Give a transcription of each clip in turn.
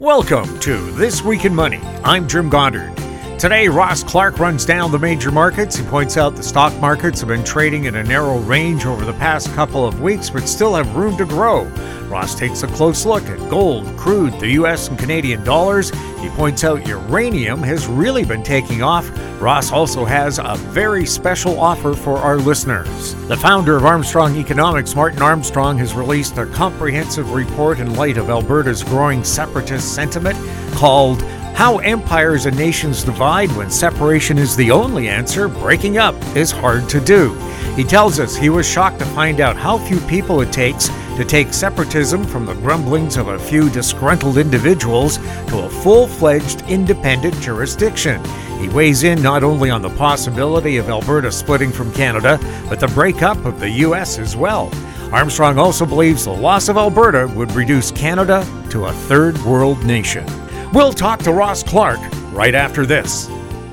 Welcome to This Week in Money. I'm Jim Goddard. Today, Ross Clark runs down the major markets. He points out the stock markets have been trading in a narrow range over the past couple of weeks, but still have room to grow. Ross takes a close look at gold, crude, the U.S. and Canadian dollars. He points out uranium has really been taking off. Ross also has a very special offer for our listeners. The founder of Armstrong Economics, Martin Armstrong, has released a comprehensive report in light of Alberta's growing separatist sentiment called How Empires and Nations Divide When Separation is the Only Answer. Breaking up is hard to do. He tells us he was shocked to find out how few people it takes to take separatism from the grumblings of a few disgruntled individuals to a full-fledged independent jurisdiction. He weighs in not only on the possibility of Alberta splitting from Canada, but the breakup of the U.S. as well. Armstrong also believes the loss of Alberta would reduce Canada to a third world nation. We'll talk to Ross Clark right after this.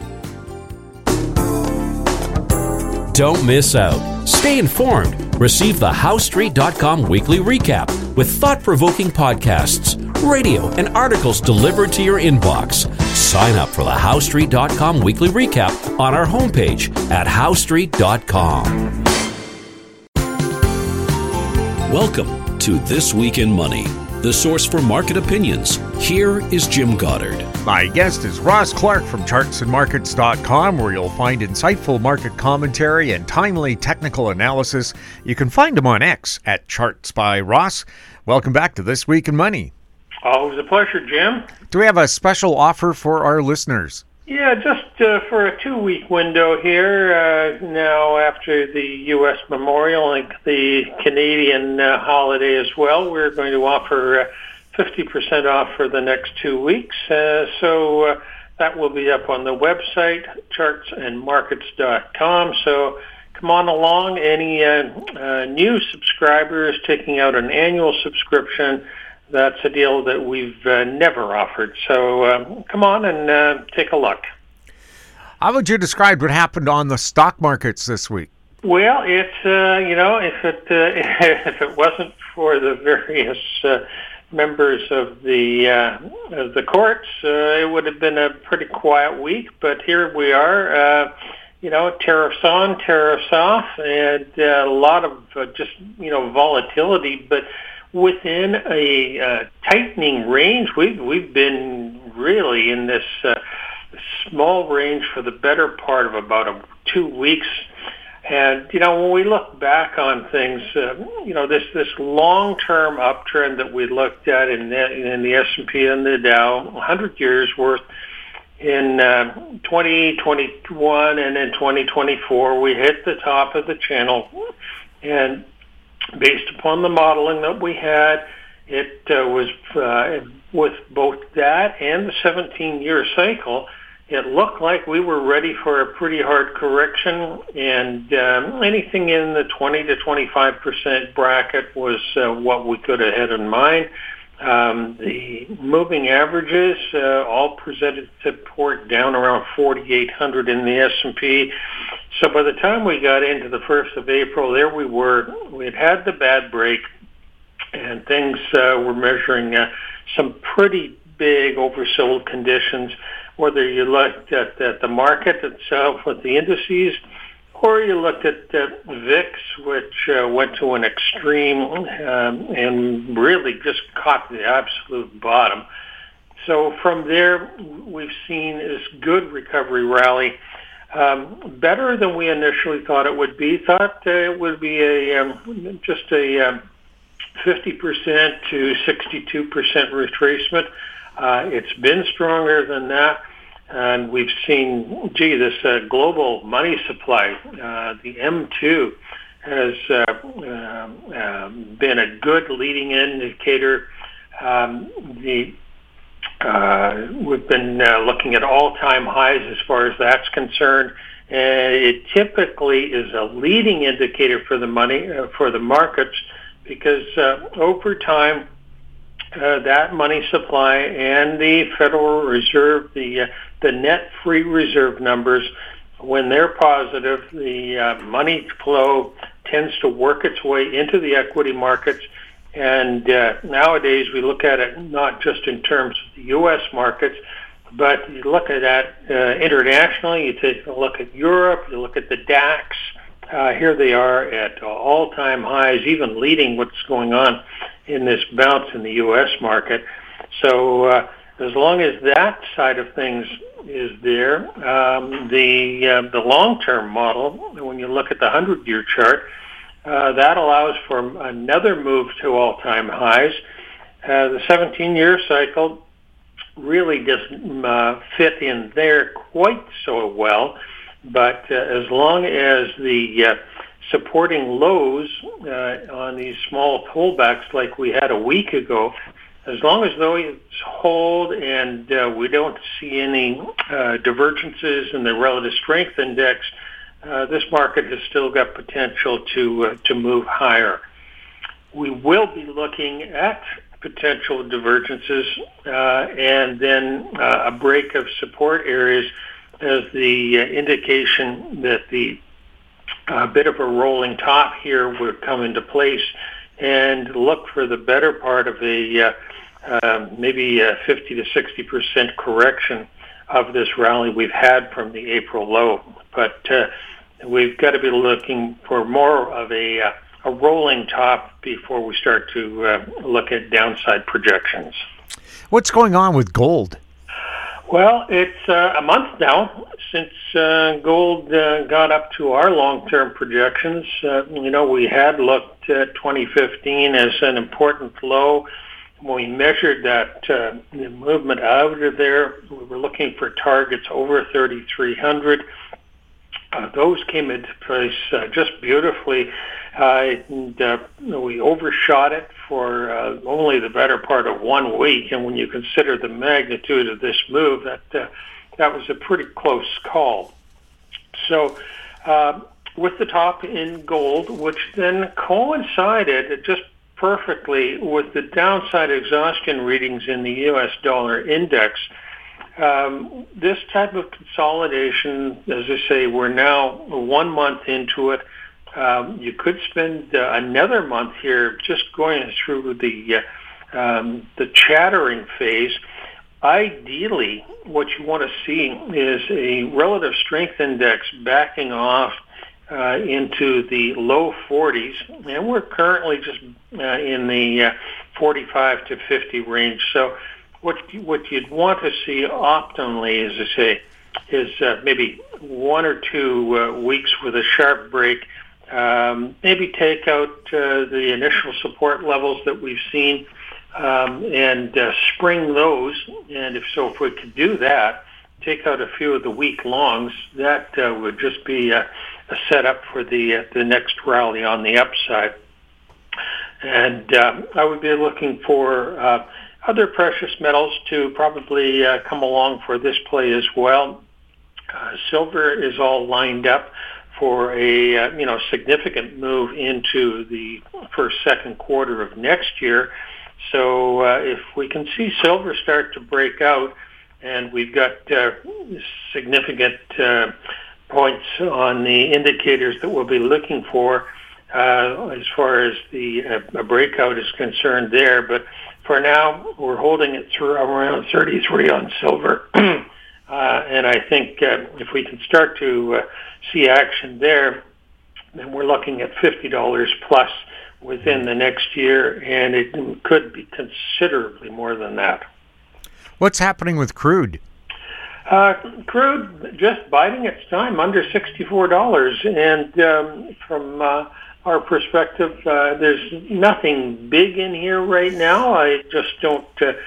Don't miss out. Stay informed. Receive the HowStreet.com weekly recap with thought-provoking podcasts, radio, and articles delivered to your inbox. Sign up for the HowStreet.com weekly recap on our homepage at HowStreet.com. Welcome to This Week in Money, the source for market opinions. Here is Jim Goddard. My guest is Ross Clark from chartsandmarkets.com, where you'll find insightful market commentary and timely technical analysis. You can find him on X at Charts by Ross. Welcome back to This Week in Money. Always a pleasure, Jim. Do we have a special offer for our listeners? Yeah, just for a 2-week window here, now after the U.S. Memorial and the Canadian holiday as well, we're going to offer 50% off for the next 2 weeks. So that will be up on the website, chartsandmarkets.com. So come on along. Any new subscribers taking out an annual subscription, that's a deal that we've never offered. So come on and take a look. How would you describe what happened on the stock markets this week? Well, it's if it wasn't for the various members of the courts, it would have been a pretty quiet week. But here we are. Tariffs on, tariffs off, and a lot of just volatility, but within a tightening range. We've been really in this small range for the better part of about 2 weeks. And when we look back on things, this long-term uptrend that we looked at in the S&P and the Dow, 100 years worth, in 2021 and in 2024, we hit the top of the channel, and based upon the modeling that we had, it was with both that and the 17-year cycle, it looked like we were ready for a pretty hard correction, and anything in the 20 to 25% bracket was what we could have had in mind. The moving averages all presented support down around 4,800 in the S&P. So by the time we got into the 1st of April, there we were. We had the bad break, and things were measuring some pretty big oversold conditions, whether you looked at the market itself with the indices, or you looked at VIX, which went to an extreme and really just caught the absolute bottom. So from there, we've seen this good recovery rally, better than we initially thought it would be. Thought it would be just a 50% to 62% retracement. It's been stronger than that. And we've seen, this global money supply, the M2, has been a good leading indicator. We've been looking at all-time highs as far as that's concerned. It typically is a leading indicator for the money, for the markets, because over time, that money supply and the Federal Reserve, the net free reserve numbers, when they're positive, the money flow tends to work its way into the equity markets, And nowadays we look at it not just in terms of the U.S. markets, but you look at that internationally. You take a look at Europe, you look at the DAX. Here they are at all-time highs, even leading what's going on in this bounce in the U.S. market. So as long as that side of things is there, the long-term model, when you look at the 100-year chart, that allows for another move to all-time highs. The 17-year cycle really doesn't fit in there quite so well, but as long as the supporting lows on these small pullbacks like we had a week ago, as long as those hold and we don't see any divergences in the relative strength index, this market has still got potential to move higher. We will be looking at potential divergences and then a break of support areas as the indication that the bit of a rolling top here would come into place, and look for the better part of a maybe a 50 to 60% correction of this rally we've had from the April low. But we've got to be looking for more of a rolling top before we start to look at downside projections. What's going on with gold? Well, it's a month now since gold got up to our long-term projections. We had looked at 2015 as an important low. When we measured that the movement out of there, we were looking for targets over 3,300. Those came into place just beautifully. We overshot it for only the better part of 1 week, and when you consider the magnitude of this move, that was a pretty close call. So with the top in gold, which then coincided just perfectly with the downside exhaustion readings in the U.S. dollar index, this type of consolidation, as I say, we're now 1 month into it. You could spend another month here just going through the chattering phase. Ideally, what you want to see is a relative strength index backing off into the low 40s, and we're currently just in the 45 to 50 range. So what you'd want to see optimally, as I say, is maybe 1 or 2 weeks with a sharp break. Maybe take out the initial support levels that we've seen and spring those. And if we could do that, take out a few of the week longs, that would just be a setup for the next rally on the upside. And I would be looking for other precious metals to probably come along for this play as well. Silver is all lined up for a significant move into the second quarter of next year. So if we can see silver start to break out, and we've got significant points on the indicators that we'll be looking for as far as the breakout is concerned there. But for now, we're holding it through around 33 on silver. And I think if we can start to see action there, then we're looking at $50 plus within the next year, and it could be considerably more than that. What's happening with crude? Crude just biding its time under $64, and from our perspective, there's nothing big in here right now. I just don't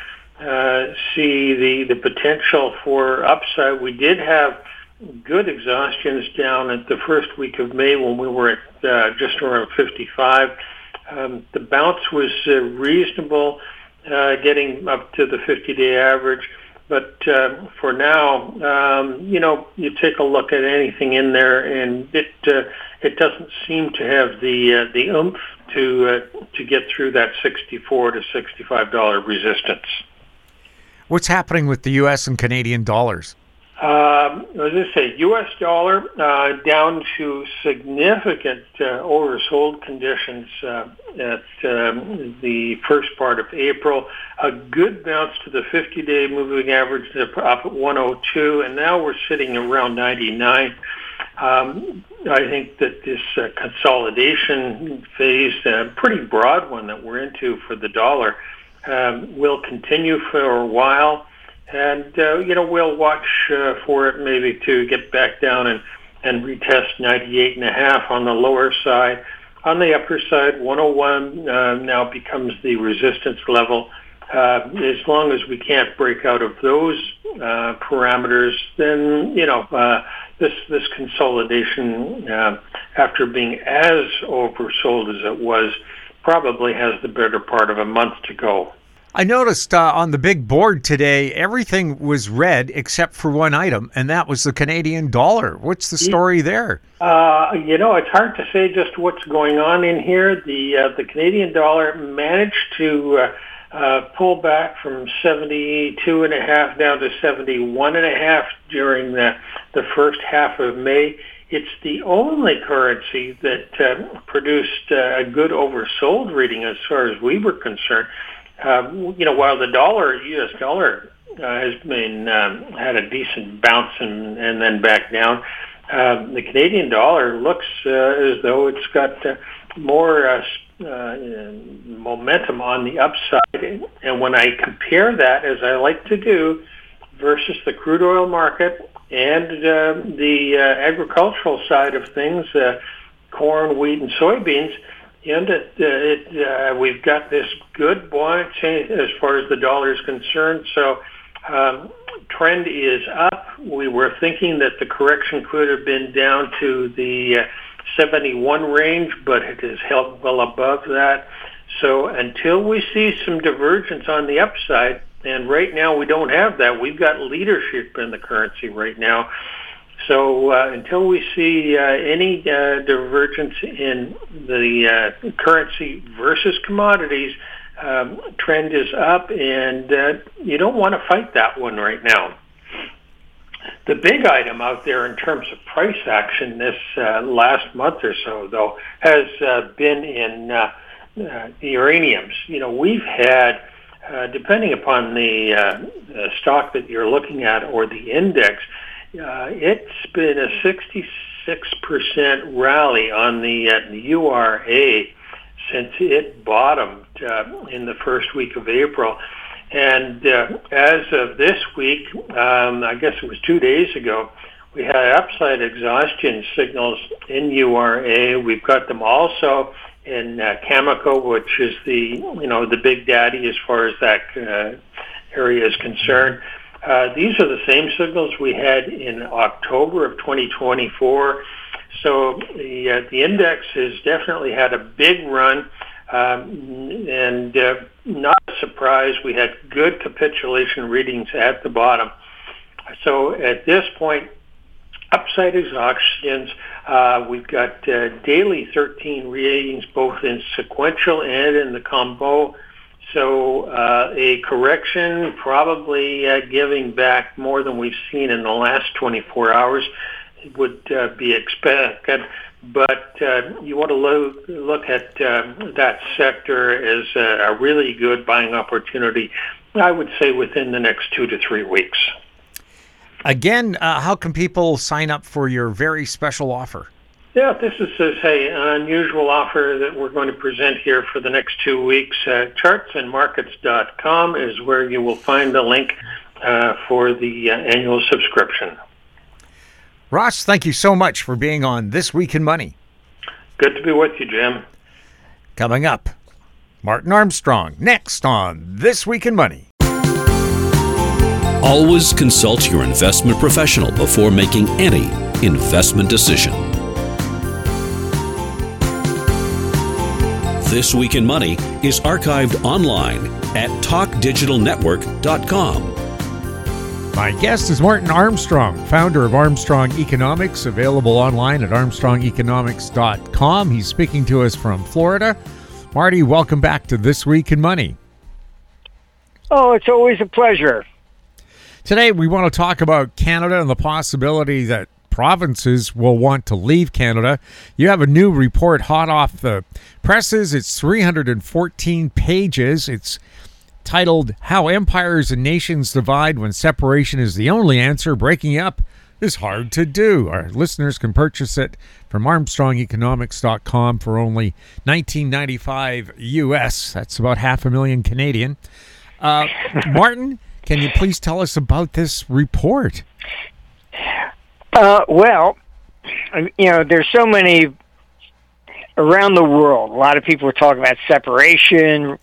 see the potential for upside. We did have good exhaustions down at the first week of May when we were at just around 55. The bounce was reasonable, getting up to the 50-day average. But for now, you take a look at anything in there, and it doesn't seem to have the oomph to get through that $64 to $65 resistance. What's happening with the U.S. and Canadian dollars? As I say, U.S. dollar down to significant oversold conditions at the first part of April. A good bounce to the 50-day moving average up at 102, and now we're sitting around 99. I think that this consolidation phase, pretty broad one that we're into for the dollar, will continue for a while. And, we'll watch for it maybe to get back down and retest 98.5 on the lower side. On the upper side, 101 now becomes the resistance level. As long as we can't break out of those parameters, then, this consolidation, after being as oversold as it was, probably has the better part of a month to go. I noticed on the big board today, everything was red except for one item, and that was the Canadian dollar. What's the story there? It's hard to say just what's going on in here. The Canadian dollar managed to pull back from 72.5 down to 71.5 during the first half of May. It's the only currency that produced a good oversold reading as far as we were concerned. While the U.S. dollar has been had a decent bounce and then back down, the Canadian dollar looks as though it's got more momentum on the upside. And when I compare that, as I like to do, versus the crude oil market and the agricultural side of things, corn, wheat, and soybeans, and we've got this good buoyancy as far as the dollar is concerned. So trend is up. We were thinking that the correction could have been down to the 71 range, but it has held well above that. So until we see some divergence on the upside, and right now we don't have that, we've got leadership in the currency right now. So until we see any divergence in the currency versus commodities, trend is up, and you don't want to fight that one right now. The big item out there in terms of price action this last month or so, though, has been in the uraniums. We've had, depending upon the stock that you're looking at or the index, it's been a 66% rally on the URA since it bottomed in the first week of April. And as of this week, I guess it was 2 days ago, we had upside exhaustion signals in URA. We've got them also in Cameco, which is the big daddy as far as that area is concerned. These are the same signals we had in October of 2024. So the index has definitely had a big run, and not a surprise, we had good capitulation readings at the bottom. So at this point, upside exhaustions, we've got daily 13 readings, both in sequential and in the combo. So a correction, probably giving back more than we've seen in the last 24 hours would be expected. But you want to look at that sector as a really good buying opportunity, I would say, within the next 2 to 3 weeks. Again, how can people sign up for your very special offer? Yeah, this is an unusual offer that we're going to present here for the next 2 weeks. Chartsandmarkets.com is where you will find the link for the annual subscription. Ross, thank you so much for being on This Week in Money. Good to be with you, Jim. Coming up, Martin Armstrong, next on This Week in Money. Always consult your investment professional before making any investment decision. This Week in Money is archived online at talkdigitalnetwork.com. My guest is Martin Armstrong, founder of Armstrong Economics, available online at armstrongeconomics.com. He's speaking to us from Florida. Marty, welcome back to This Week in Money. Oh, it's always a pleasure. Today, we want to talk about Canada and the possibility that provinces will want to leave Canada. You have a new report hot off the presses. It's 314 pages. It's titled How Empires and Nations Divide When Separation is the Only Answer. Breaking up is hard to do. Our listeners can purchase it from ArmstrongEconomics.com for only $19.95 US. That's about $500,000 Canadian. Martin, can you please tell us about this report? Well, there's so many around the world. A lot of people are talking about separation,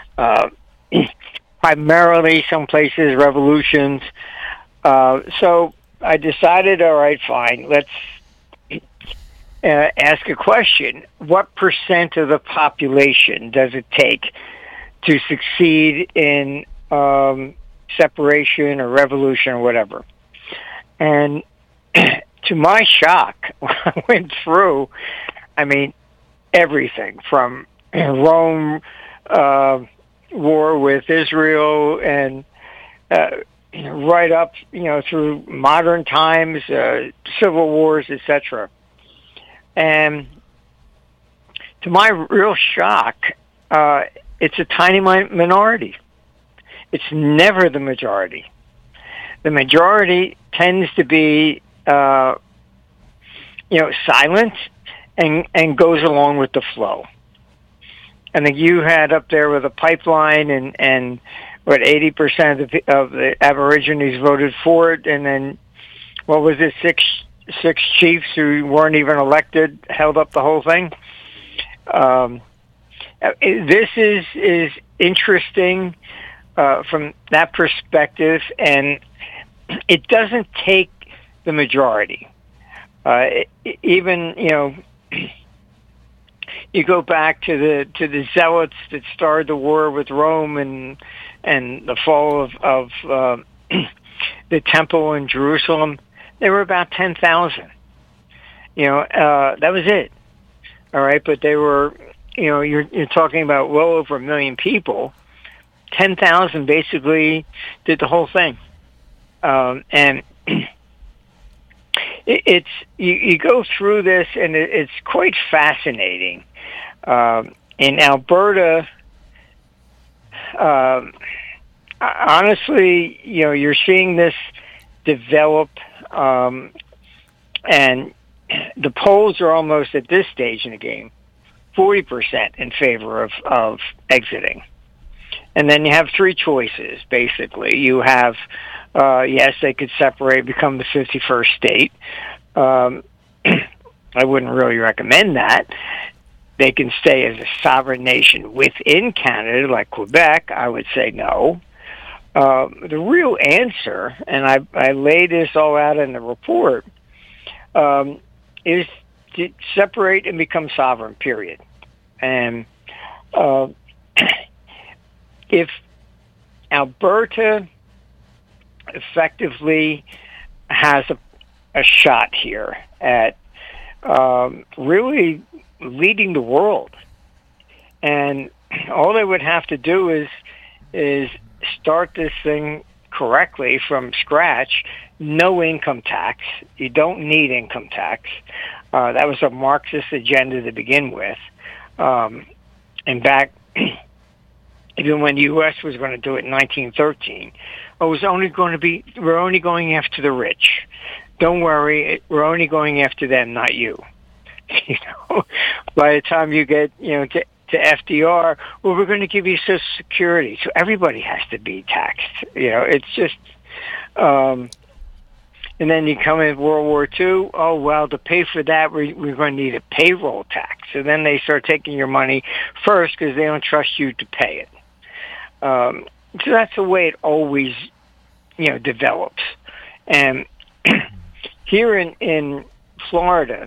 primarily some places revolutions. So I decided, all right, fine, let's ask a question. What percent of the population does it take to succeed in separation or revolution or whatever? And to my shock, I went through, everything from Rome war with Israel and right up, through modern times, civil wars, etc. And to my real shock, it's a tiny minority. It's never the majority. The majority tends to be silent and goes along with the flow. I think you had up there with a pipeline and what 80% of the Aborigines voted for it, and then what was it, six chiefs who weren't even elected held up the whole thing. This is interesting from that perspective, and it doesn't take the majority. You go back to the zealots that started the war with Rome and the fall of the temple in Jerusalem. There were about 10,000. That was it. All right, but they were, you're talking about well over 1 million people. 10,000 basically did the whole thing, and it's you go through this, and it's quite fascinating. In Alberta, honestly, you're seeing this develop, and the polls are almost at this stage in the game 40% in favor of exiting. And then you have three choices, basically. You have, yes, they could separate, become the 51st state. I wouldn't really recommend that. They can stay as a sovereign nation within Canada, like Quebec. I would say no. The real answer, and I lay this all out in the report, is to separate and become sovereign, period. And if Alberta effectively has a shot here at really leading the world, and all they would have to do is start this thing correctly from scratch. No income tax. You don't need income tax. That was a Marxist agenda to begin with. In fact, even when the U.S. was going to do it in 1913, we're only going after the rich. Don't worry, we're only going after them, not you. By the time you get, to FDR, we're going to give you Social Security, so everybody has to be taxed. It's just, and then you come in World War II. Oh well, to pay for that, we're going to need a payroll tax. So then they start taking your money first because they don't trust you to pay it. So that's the way it always, develops. And here in Florida,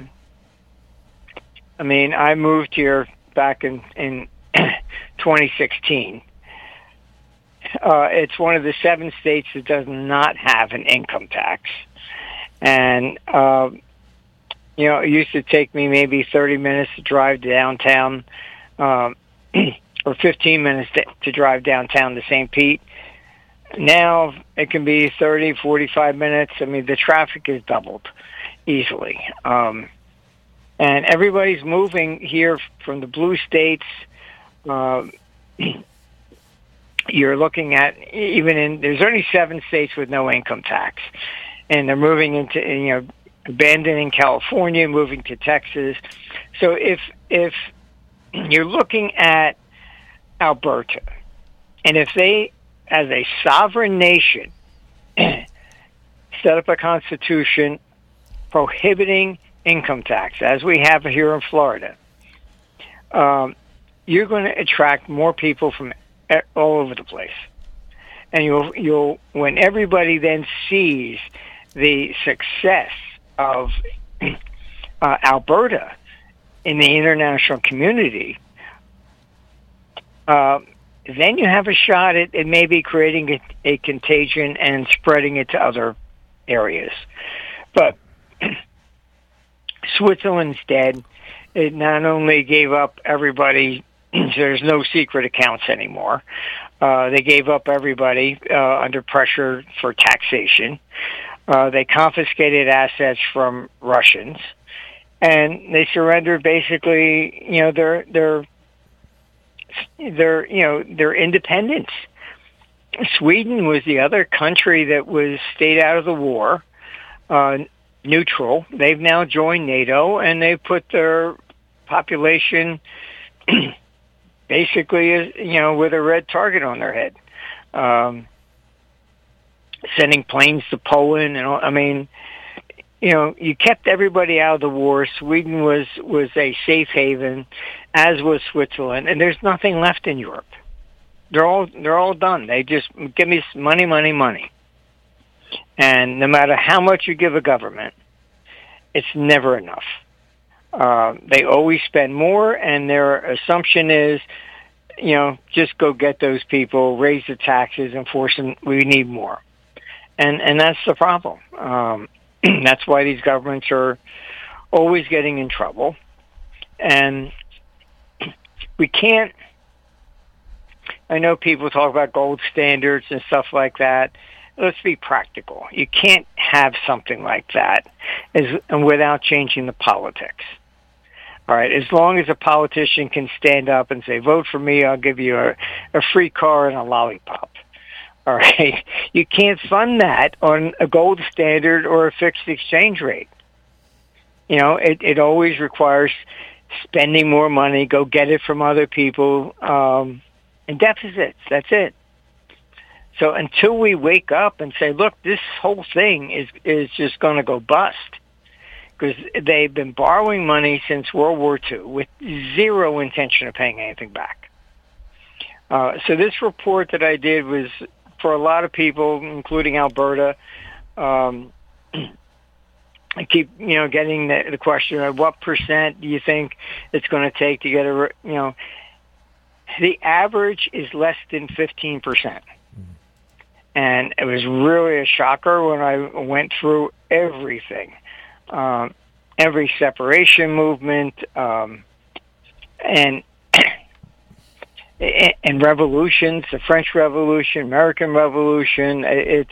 I moved here back in 2016. It's one of the 7 states that does not have an income tax. And, it used to take me maybe 30 minutes to drive downtown, or 15 minutes to drive downtown to St. Pete. Now it can be 30, 45 minutes. I mean, the traffic is doubled easily. And everybody's moving here from the blue states. You're looking at there's only 7 states with no income tax. And they're moving into, abandoning California, moving to Texas. So if you're looking at Alberta, and if they, as a sovereign nation, set up a constitution prohibiting income tax, as we have here in Florida, you're going to attract more people from all over the place. And you'll when everybody then sees the success of Alberta in the international community, then you have a shot at maybe creating a contagion and spreading it to other areas. But Switzerland's dead. It not only gave up everybody, there's no secret accounts anymore. They gave up everybody under pressure for taxation. They confiscated assets from Russians, and they surrendered basically, their independence. Sweden was the other country that was stayed out of the war, neutral. They've now joined NATO, and they put their population basically, with a red target on their head. Sending planes to Poland, and I mean, you kept everybody out of the war. Sweden was a safe haven, as was Switzerland, and there's nothing left in Europe. They're all done. They just give me money, money, money. And no matter how much you give a government, it's never enough. They always spend more, and their assumption is, just go get those people, raise the taxes, and force them. We need more. And that's the problem. That's why these governments are always getting in trouble. And we can't, I know people talk about gold standards and stuff like that. Let's be practical. You can't have something like that without changing the politics. All right, as long as a politician can stand up and say, vote for me, I'll give you a free car and a lollipop. All right, you can't fund that on a gold standard or a fixed exchange rate. It always requires spending more money, go get it from other people, and deficits. That's it. So until we wake up and say, look, this whole thing is just going to go bust, because they've been borrowing money since World War II with zero intention of paying anything back. So this report that I did was, for a lot of people, including Alberta, I keep, getting the question of what percent do you think it's going to take to get the average is less than 15%. And it was really a shocker when I went through everything, every separation movement, and revolutions, the French Revolution, American Revolution. It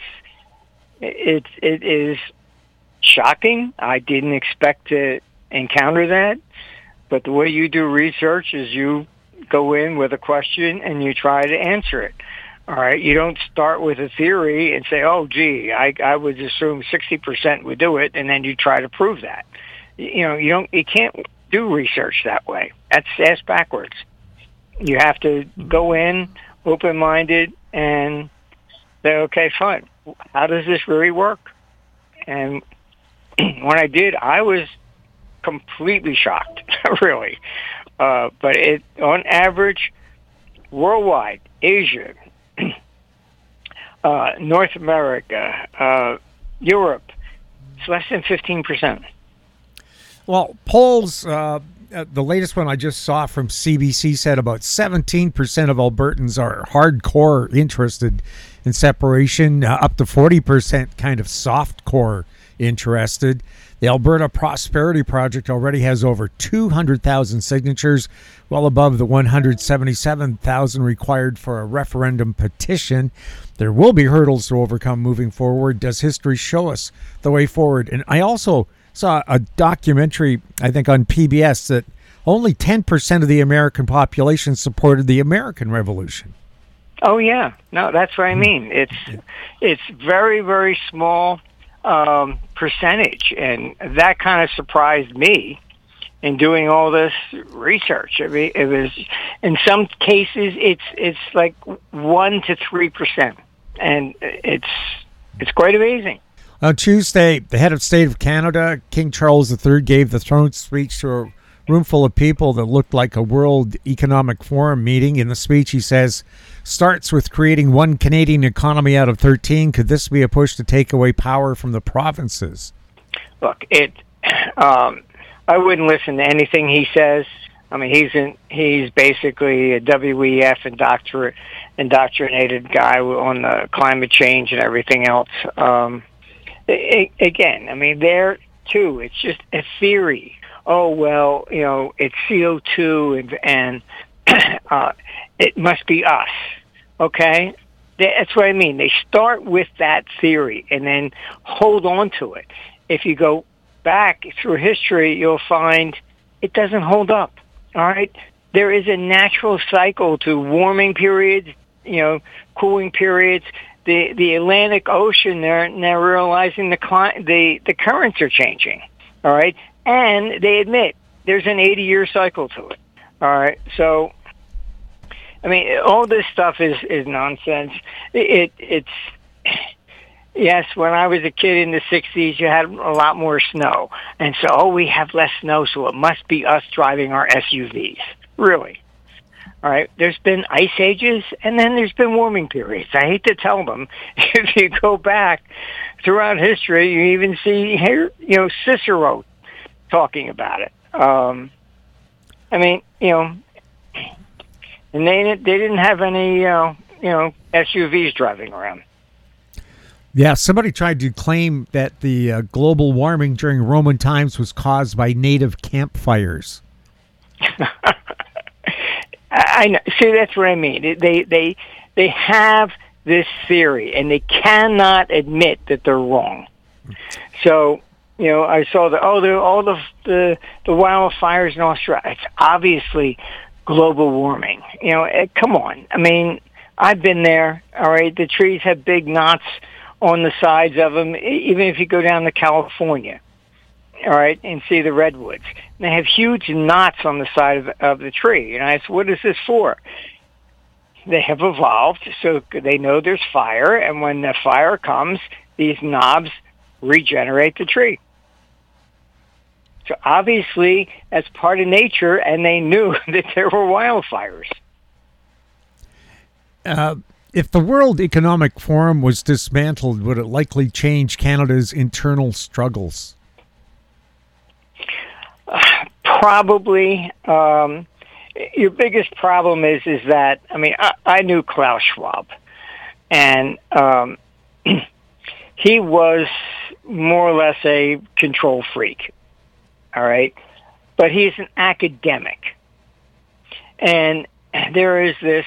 is shocking. I didn't expect to encounter that, but the way you do research is you go in with a question and you try to answer it. All right, you don't start with a theory and say, "Oh, gee, I would assume 60% would do it," and then you try to prove that. You can't do research that way. That's ass backwards. You have to go in open-minded and say, "Okay, fine. How does this really work?" And when I did, I was completely shocked, really. But on average, worldwide, Asia, North America, Europe, it's less than 15%. Well, polls, the latest one I just saw from CBC said about 17% of Albertans are hardcore interested in separation, up to 40% kind of soft-core interested. The Alberta Prosperity Project already has over 200,000 signatures, well above the 177,000 required for a referendum petition. There will be hurdles to overcome moving forward. Does history show us the way forward? And I also saw a documentary, I think on PBS, that only 10% of the American population supported the American Revolution. Oh yeah, no, that's what I mean. It's very, very small percentage, and that kind of surprised me in doing all this research. I mean, it was, in some cases it's like 1 to 3%, and it's quite amazing. On Tuesday, the head of state of Canada, King Charles III, gave the throne speech to a room full of people that looked like a World Economic Forum meeting. In the speech, he says, starts with creating one Canadian economy out of 13. Could this be a push to take away power from the provinces? Look, I wouldn't listen to anything he says. I mean, he's basically a WEF indoctrinated guy on the climate change and everything else. Again, I mean, there too, it's just a theory. Oh, well, it's CO2 and it must be us. Okay? That's what I mean. They start with that theory and then hold on to it. If you go back through history, you'll find it doesn't hold up. All right? There is a natural cycle to warming periods, cooling periods. The Atlantic Ocean, they're now realizing the currents are changing. All right? And they admit there's an 80-year cycle to it. All right? So, I mean, all this stuff is nonsense. It's yes, when I was a kid in the 60s, you had a lot more snow. And so, we have less snow, so it must be us driving our SUVs. Really? All right, there's been ice ages, and then there's been warming periods. I hate to tell them. If you go back throughout history, you even see here, Cicero talking about it. I mean, and they didn't have any, SUVs driving around. Yeah, somebody tried to claim that the global warming during Roman times was caused by native campfires. I know. See, that's what I mean. They have this theory, and they cannot admit that they're wrong. So, I saw all the wildfires in Australia. It's obviously global warming. Come on. I mean, I've been there. All right, the trees have big knots on the sides of them. Even if you go down to California, all right, and see the redwoods, they have huge knots on the side of the tree. And I said, what is this for? They have evolved so they know there's fire, and when the fire comes, these knobs regenerate the tree. So obviously, that's part of nature, and they knew that there were wildfires. If the World Economic Forum was dismantled, would it likely change Canada's internal struggles? Probably. Your biggest problem is that, I mean, I knew Klaus Schwab, and he was more or less a control freak, all right? But he's an academic. And there is this,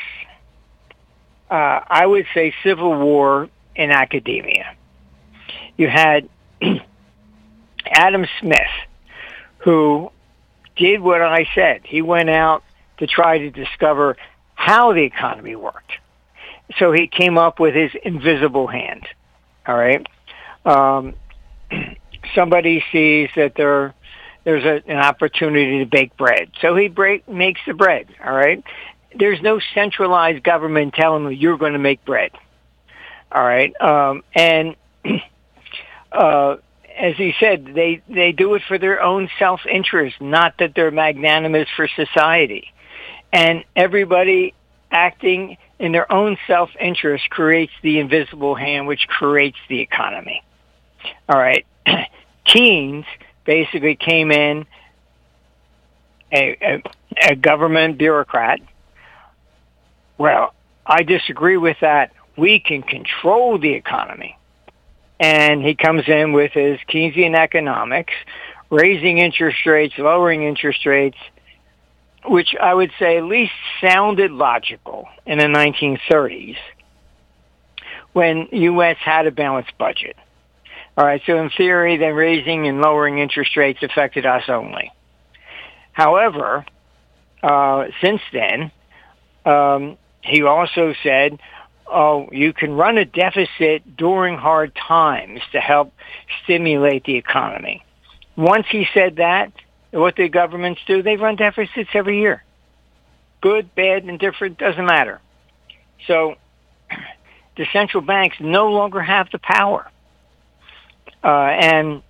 I would say, civil war in academia. You had Adam Smith, who did what I said. He went out to try to discover how the economy worked. So he came up with his invisible hand, all right? Somebody sees that there's an opportunity to bake bread. So he makes the bread, all right? There's no centralized government telling them you're going to make bread, all right? As he said, they do it for their own self-interest, not that they're magnanimous for society. And everybody acting in their own self-interest creates the invisible hand, which creates the economy. All right. Keynes basically came in, a government bureaucrat. Well, I disagree with that. We can control the economy. And he comes in with his Keynesian economics, raising interest rates, lowering interest rates, which I would say at least sounded logical in the 1930s when U.S. had a balanced budget. All right, so in theory, then raising and lowering interest rates affected us only. However, since then, he also said, oh, you can run a deficit during hard times to help stimulate the economy. Once he said that, what do governments do? They run deficits every year. Good, bad, indifferent, doesn't matter. So the central banks no longer have the power. And,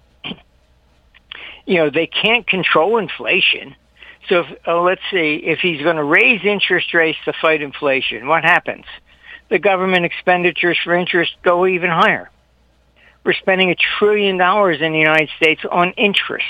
they can't control inflation. So let's see, if he's going to raise interest rates to fight inflation, what happens? The government expenditures for interest go even higher. We're spending $1 trillion in the United States on interest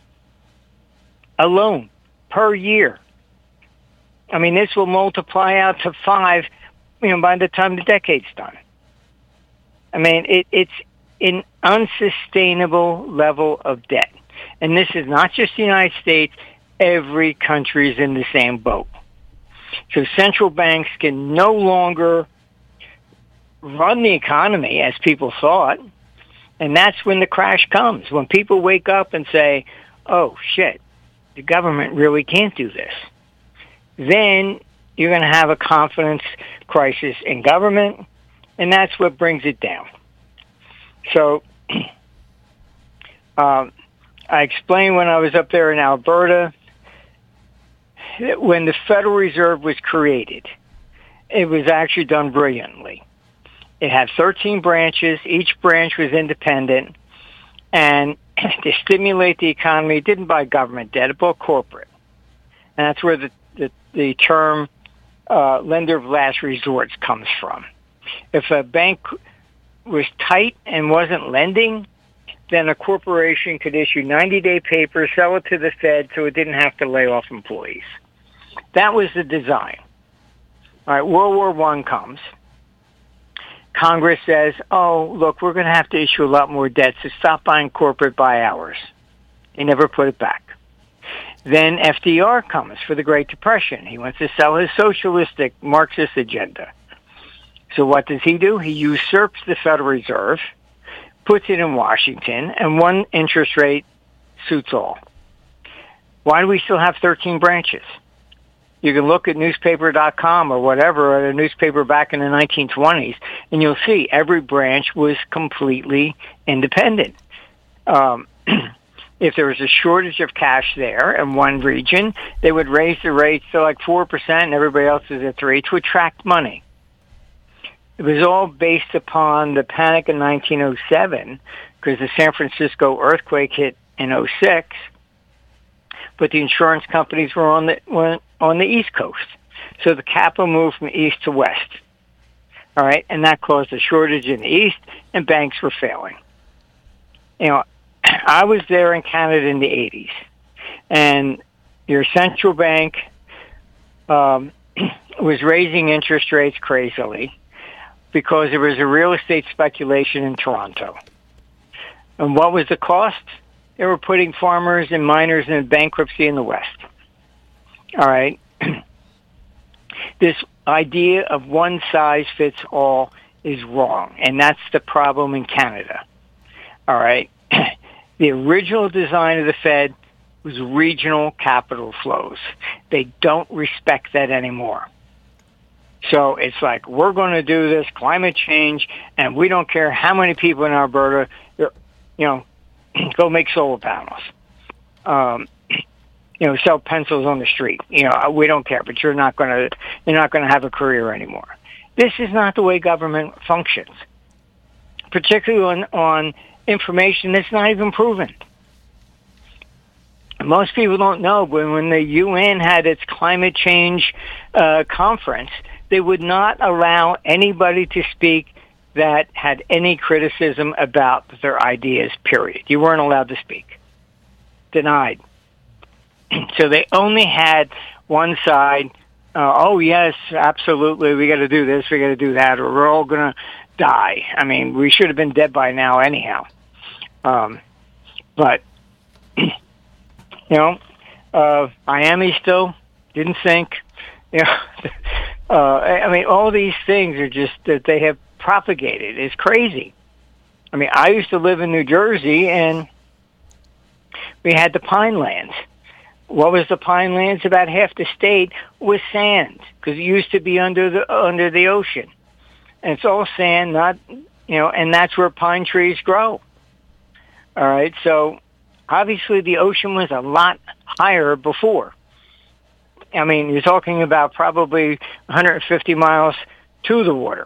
alone per year. I mean, this will multiply out to 5, by the time the decade's done. I mean, it's an unsustainable level of debt. And this is not just the United States. Every country is in the same boat. So central banks can no longer run the economy as people thought. And that's when the crash comes, when people wake up and say, oh, shit, the government really can't do this. Then you're going to have a confidence crisis in government, and that's what brings it down. So I explained when I was up there in Alberta that when the Federal Reserve was created, it was actually done brilliantly. It had 13 branches. Each branch was independent. And to stimulate the economy, it didn't buy government debt, it bought corporate. And that's where the term lender of last resort comes from. If a bank was tight and wasn't lending, then a corporation could issue 90-day papers, sell it to the Fed so it didn't have to lay off employees. That was the design. All right, World War I comes. Congress says, oh, look, we're going to have to issue a lot more debt, so stop buying corporate, buy ours. They never put it back. Then FDR comes for the Great Depression. He wants to sell his socialistic Marxist agenda. So what does he do? He usurps the Federal Reserve, puts it in Washington, and one interest rate suits all. Why do we still have 13 branches? You can look at newspaper.com or whatever, or a newspaper back in the 1920s, and you'll see every branch was completely independent. If there was a shortage of cash there in one region, they would raise the rates to like 4% and everybody else is at 3% to attract money. It was all based upon the panic in 1907 because the San Francisco earthquake hit in 2006, but the insurance companies were on the East Coast. So the capital moved from east to west. All right, and that caused a shortage in the east, and banks were failing. I was there in Canada in the 80s, and your central bank was raising interest rates crazily because there was a real estate speculation in Toronto. And what was the cost? They were putting farmers and miners in bankruptcy in the West. All right. This idea of one size fits all is wrong, and that's the problem in Canada. All right. The original design of the Fed was regional capital flows. They don't respect that anymore. So it's like, we're going to do this climate change, and we don't care how many people in Alberta, go make solar panels. Sell pencils on the street. We don't care, but you're not going to have a career anymore. This is not the way government functions, particularly on information that's not even proven. Most people don't know, but when the UN had its climate change conference, they would not allow anybody to speak that had any criticism about their ideas, period. You weren't allowed to speak. denied. So they only had one side. Oh yes, absolutely. We got to do this. We got to do that, or we're all gonna die. I mean, we should have been dead by now anyhow. But Miami still didn't sink. I mean, all these things are just that they have propagated. It's crazy. I mean, I used to live in New Jersey, and we had the Pine Lands. What was the Pine Lands? About half the state was sand, because it used to be under the ocean, and it's all sand. Not and that's where pine trees grow. All right, so obviously the ocean was a lot higher before. I mean, you're talking about probably 150 miles to the water.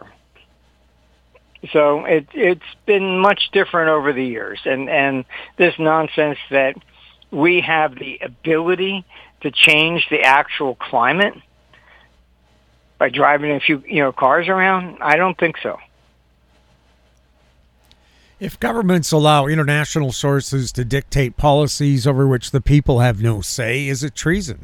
So it's been much different over the years, and this nonsense that we have the ability to change the actual climate by driving a few cars around, I don't think so. If governments allow international sources to dictate policies over which the people have no say, is it treason?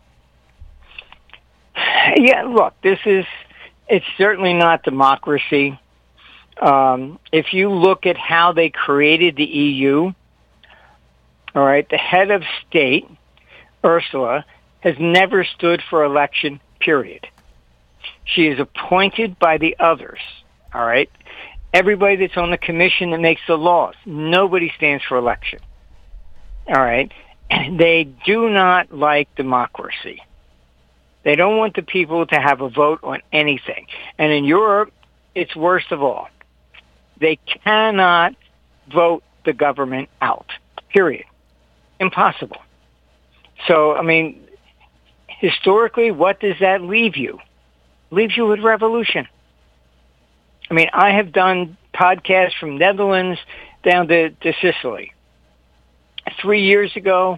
Yeah, look, it's certainly not democracy. If you look at how they created the EU, all right, the head of state, Ursula, has never stood for election, period. She is appointed by the others, all right? Everybody that's on the commission that makes the laws, nobody stands for election, all right? They do not like democracy. They don't want the people to have a vote on anything. And in Europe, it's worst of all. They cannot vote the government out, period. Impossible. So, I mean, historically, what does that leave you? Leaves you with revolution. I mean, I have done podcasts from Netherlands down to Sicily. 3 years ago,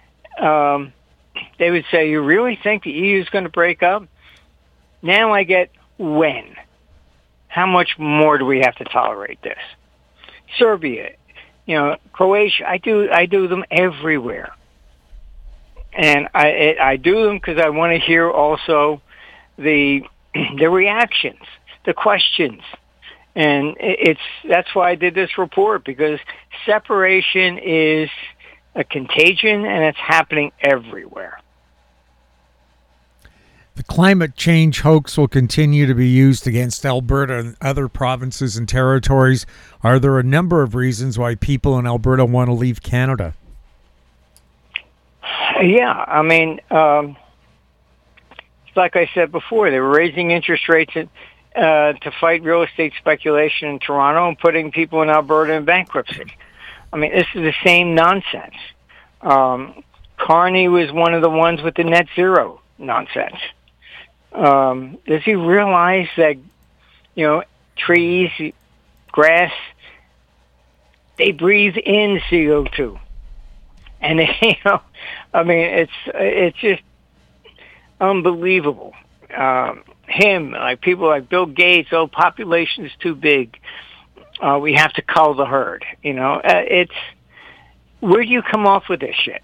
they would say, you really think the EU is going to break up? Now I get, when? How much more do we have to tolerate this? Serbia, Croatia, I do them everywhere. And I do them because I want to hear also the reactions, the questions. And that's why I did this report, because separation is a contagion, and it's happening everywhere. The climate change hoax will continue to be used against Alberta and other provinces and territories. Are there a number of reasons why people in Alberta want to leave Canada? Yeah, I mean, like I said before, they were raising interest rates to fight real estate speculation in Toronto and putting people in Alberta in bankruptcy. I mean, this is the same nonsense. Carney was one of the ones with the net zero nonsense. Does he realize that, trees, grass, they breathe in CO2? And, I mean, it's just unbelievable. Like people like Bill Gates, population is too big. We have to cull the herd. It's, where do you come off with this shit?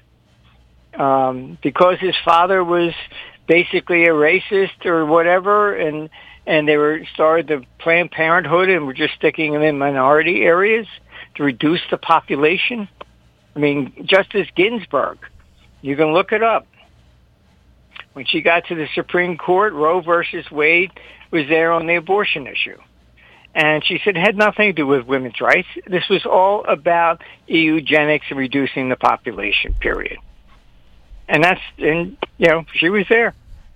Because his father was basically a racist or whatever, and they started the Planned Parenthood and were just sticking them in minority areas to reduce the population. I mean, Justice Ginsburg, you can look it up. When she got to the Supreme Court, Roe versus Wade was there on the abortion issue. And she said it had nothing to do with women's rights. This was all about eugenics and reducing the population, period. And she was there.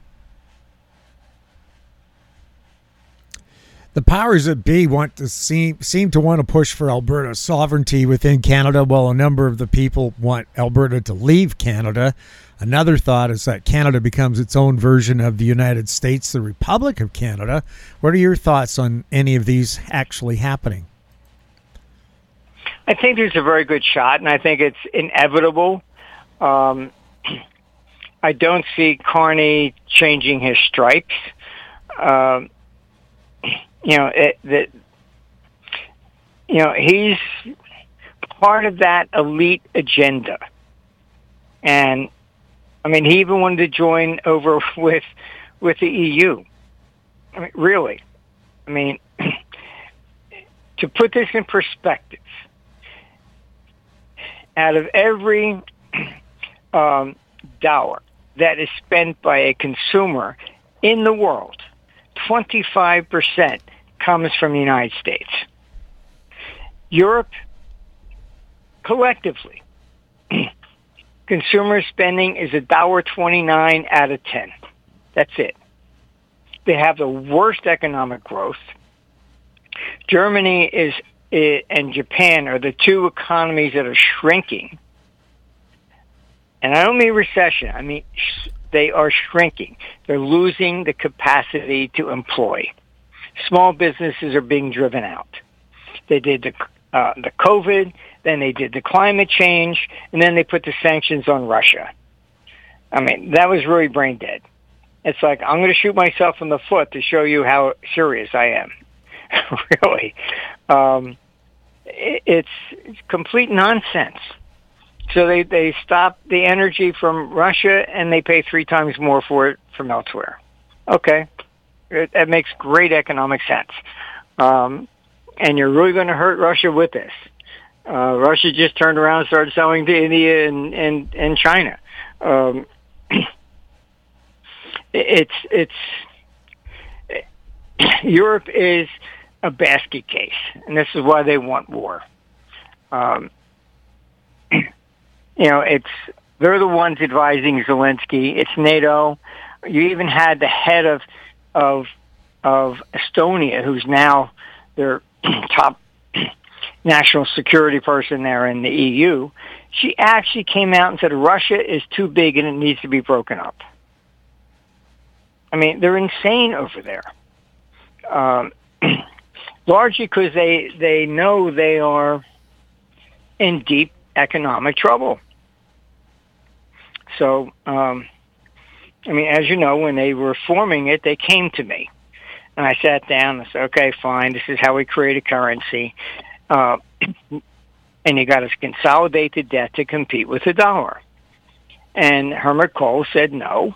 The powers that be seem to want to push for Alberta sovereignty within Canada, while a number of the people want Alberta to leave Canada. Another thought is that Canada becomes its own version of the United States, the Republic of Canada. What are your thoughts on any of these actually happening? I think there's a very good shot, and I think it's inevitable. I don't see Carney changing his stripes. He's part of that elite agenda. And I mean, he even wanted to join over with the EU. I mean, really. I mean, to put this in perspective, out of every dollar that is spent by a consumer in the world, 25% comes from the United States. Europe, collectively, consumer spending is $1.29 out of 10. That's it. They have the worst economic growth. Germany and Japan are the two economies that are shrinking. And I don't mean recession. I mean, they are shrinking. They're losing the capacity to employ. Small businesses are being driven out. They did the COVID, then they did the climate change, and then they put the sanctions on Russia. I mean, that was really brain dead. It's like, I'm going to shoot myself in the foot to show you how serious I am. Really. It's complete nonsense. So they stop the energy from Russia, and they pay 3 times more for it from elsewhere. Okay. That makes great economic sense. And you're really going to hurt Russia with this. Russia just turned around and started selling to India and China. Europe is a basket case, and this is why they want war. They're the ones advising Zelensky. It's NATO. You even had the head of Estonia, who's now their top national security person there in the EU. She actually came out and said Russia is too big and it needs to be broken up. I mean, they're insane over there. Largely because they know they are in deep economic trouble. So, I mean, as you know, when they were forming it, they came to me. And I sat down and said, okay, fine, this is how we create a currency. And you got to consolidate the debt to compete with the dollar. And Helmut Kohl said no.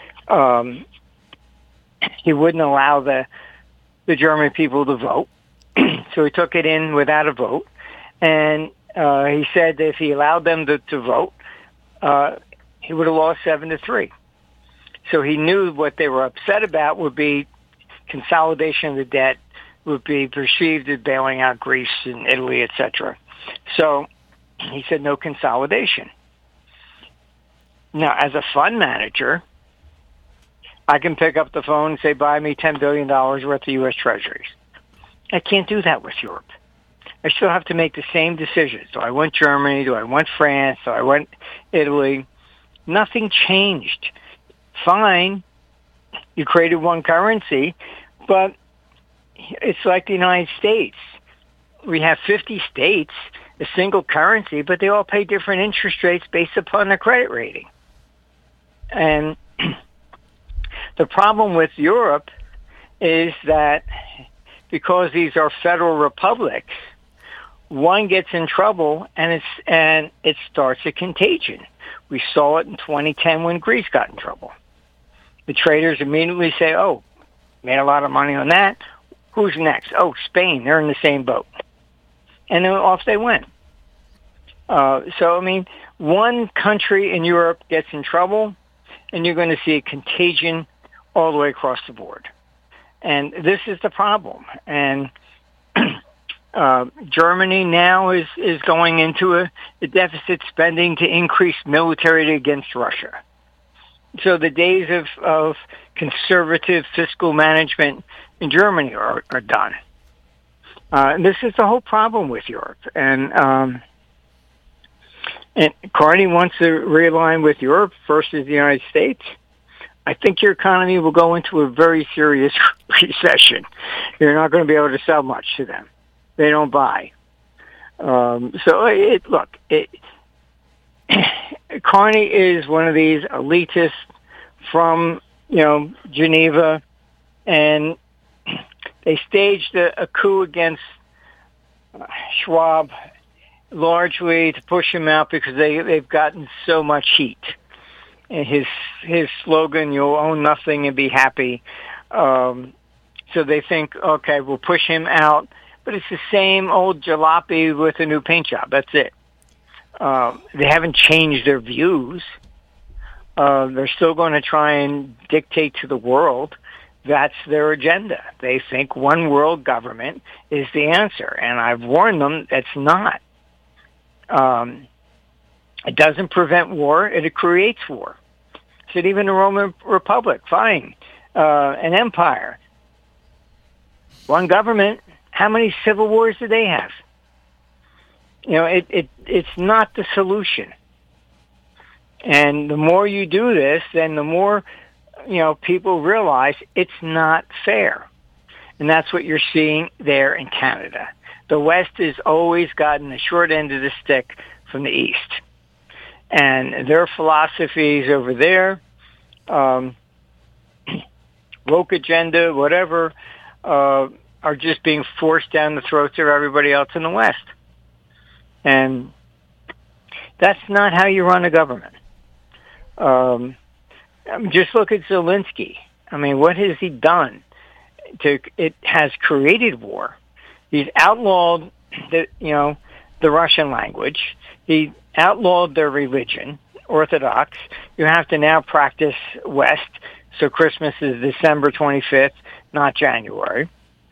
He wouldn't allow the German people to vote. So he took it in without a vote. And he said that if he allowed them to vote, he would have lost 7-3. So he knew what they were upset about would be consolidation of the debt, would be perceived as bailing out Greece and Italy, etc. So he said no consolidation. Now, as a fund manager, I can pick up the phone and say, buy me $10 billion worth of U.S. Treasuries. I can't do that with Europe. I still have to make the same decisions. Do I want Germany? Do I want France? Do I want Italy? Nothing changed. Fine, you created one currency, but it's like the United States. We have 50 states, a single currency, but they all pay different interest rates based upon their credit rating. And the problem with Europe is that because these are federal republics, one gets in trouble and it starts a contagion. We saw it in 2010 when Greece got in trouble. The traders immediately say, oh, made a lot of money on that. Who's next? Oh, Spain. They're in the same boat. And then off they went. So, I mean, one country in Europe gets in trouble, and you're going to see a contagion all the way across the board. And this is the problem. And Germany now is going into a deficit spending to increase military against Russia. So the days of conservative fiscal management in Germany are done. This is the whole problem with Europe. And Carney wants to realign with Europe versus the United States. I think your economy will go into a very serious recession. You're not going to be able to sell much to them. They don't buy. Carney is one of these elitists from, Geneva, and they staged a coup against Schwab largely to push him out because they've gotten so much heat. And his slogan, "You'll own nothing and be happy." So they think, okay, we'll push him out, but it's the same old jalopy with a new paint job. That's it. They haven't changed their views. They're still going to try and dictate to the world. That's their agenda. They think one world government is the answer, and I've warned them it's not. It doesn't prevent war; it creates war. So even the Roman Republic, fine, an empire, one government. How many civil wars do they have? It's not the solution. And the more you do this, then the more people realize it's not fair. And that's what you're seeing there in Canada. The West has always gotten the short end of the stick from the East. And their philosophies over there, woke agenda, whatever, are just being forced down the throats of everybody else in the West. And that's not how you run a government. Just look at Zelensky. I mean, what has he done? It has created war. He's outlawed the Russian language. He outlawed their religion, Orthodox. You have to now practice West. So Christmas is December 25th, not January.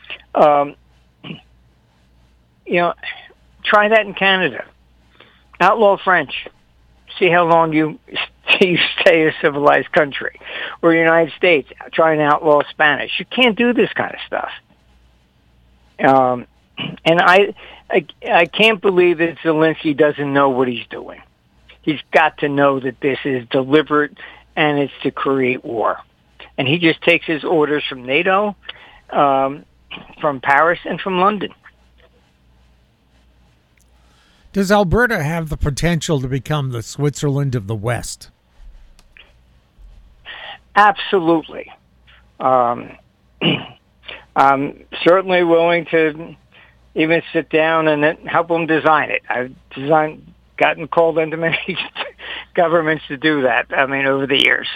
Try that in Canada. Outlaw French. See how long you stay a civilized country. Or the United States, try and outlaw Spanish. You can't do this kind of stuff. And I can't believe that Zelensky doesn't know what he's doing. He's got to know that this is deliberate and it's to create war. And he just takes his orders from NATO, from Paris, and from London. Does Alberta have the potential to become the Switzerland of the West? Absolutely. I'm certainly willing to even sit down and help them design it. I've gotten called into many governments to do that, over the years.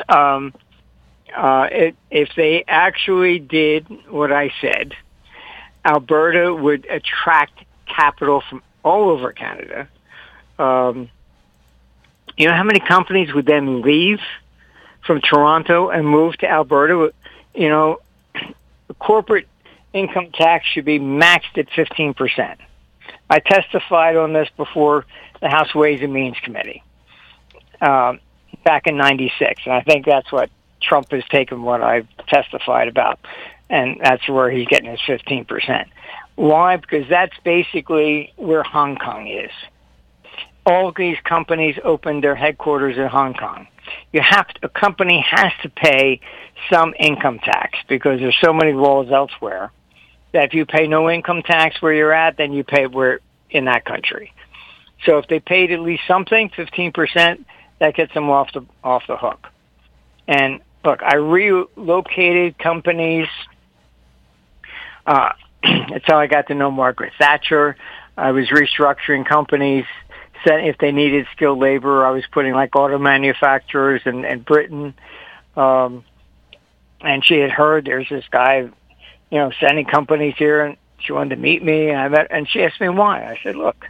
If they actually did what I said, Alberta would attract capital from all over Canada. How many companies would then leave from Toronto and move to Alberta? The corporate income tax should be maxed at 15%. I testified on this before the House Ways and Means Committee back in '96, and I think that's what Trump has taken what I've testified about, and that's where he's getting his 15%. Why? Because that's basically where Hong Kong is. All of these companies opened their headquarters in Hong Kong. A company has to pay some income tax because there's so many laws elsewhere that if you pay no income tax where you're at, then you pay where in that country. So if they paid at least something, 15%, that gets them off the hook. And look, I relocated companies. That's how I got to know Margaret Thatcher. I was restructuring companies. If they needed skilled labor, I was putting like auto manufacturers in Britain. And she had heard there's this guy, sending companies here, and she wanted to meet me. And she asked me why. I said, look,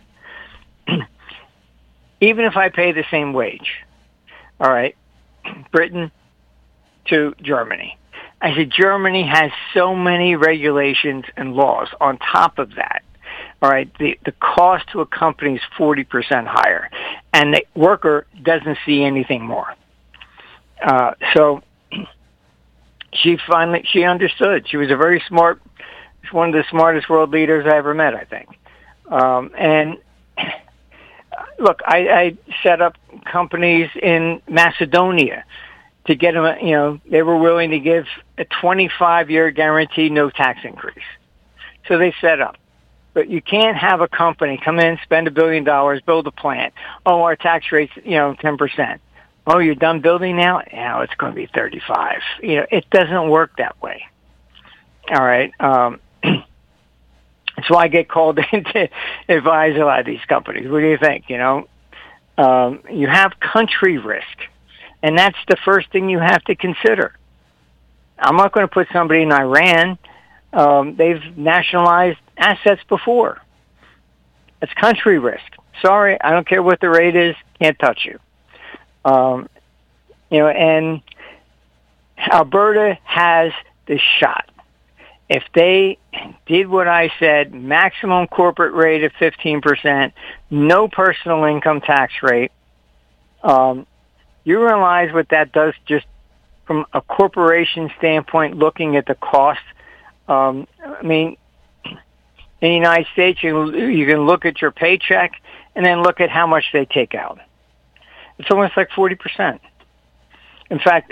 even if I pay the same wage, all right, Britain to Germany. I said, Germany has so many regulations and laws. On top of that, all right, the cost to a company is 40% higher, and the worker doesn't see anything more. So she understood. She was one of the smartest world leaders I ever met, I think. And look, I set up companies in Macedonia to get them, they were willing to give a 25-year guarantee, no tax increase. So they set up. But you can't have a company come in, spend $1 billion, build a plant. Oh, our tax rate's, 10%. Oh, you're done building now? Now it's going to be 35. It doesn't work that way. All right. So I get called in to advise a lot of these companies. What do you think? You have country risk, and that's the first thing you have to consider. I'm not going to put somebody in Iran. They've nationalized assets before. It's country risk. Sorry, I don't care what the rate is. Can't touch you. And Alberta has the shot. If they did what I said, maximum corporate rate of 15%, no personal income tax rate, you realize what that does just from a corporation standpoint, looking at the cost. In the United States, you can look at your paycheck and then look at how much they take out. It's almost like 40%. In fact,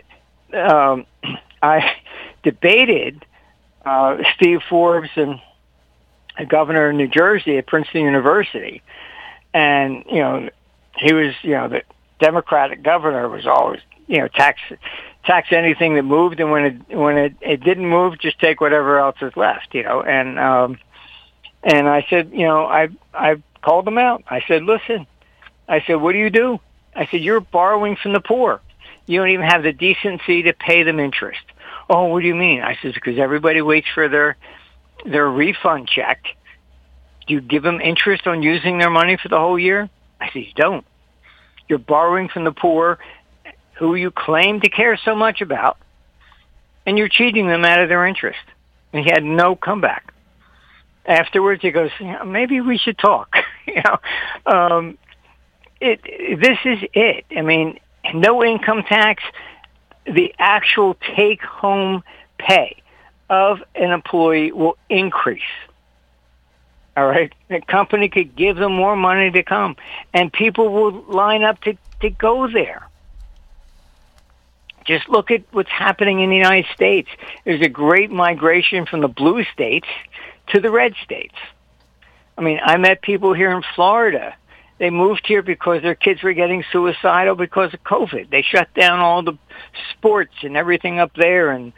I debated Steve Forbes and the governor of New Jersey at Princeton University. And, he was, the Democratic governor was always, tax anything that moved. And when it didn't move, just take whatever else is left, And I said, I called them out. I said, listen, what do? I said, you're borrowing from the poor. You don't even have the decency to pay them interest. Oh, what do you mean? I said, because everybody waits for their refund check. Do you give them interest on using their money for the whole year? I said, you don't. You're borrowing from the poor who you claim to care so much about, and you're cheating them out of their interest. And he had no comeback. Afterwards, he goes, maybe we should talk. This is it. No income tax. The actual take-home pay of an employee will increase. All right? The company could give them more money to come, and people will line up to go there. Just look at what's happening in the United States. There's a great migration from the blue states to the red states. I met people here in Florida. They moved here because their kids were getting suicidal because of COVID. They shut down all the sports and everything up there. And,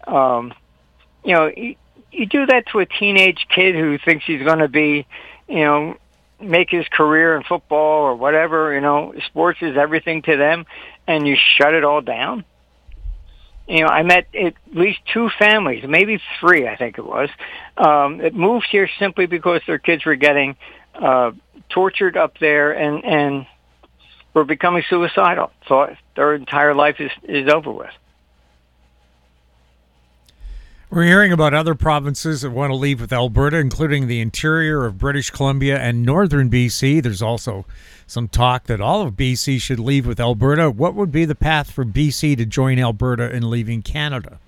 you do that to a teenage kid who thinks he's going to be, make his career in football or whatever, sports is everything to them, and you shut it all down. I met at least 2 families, maybe 3, I think it was, that moved here simply because their kids were getting tortured up there and were becoming suicidal. So their entire life is over with. We're hearing about other provinces that want to leave with Alberta, including the interior of British Columbia and northern BC. There's also some talk that all of BC should leave with Alberta. What would be the path for BC to join Alberta in leaving Canada?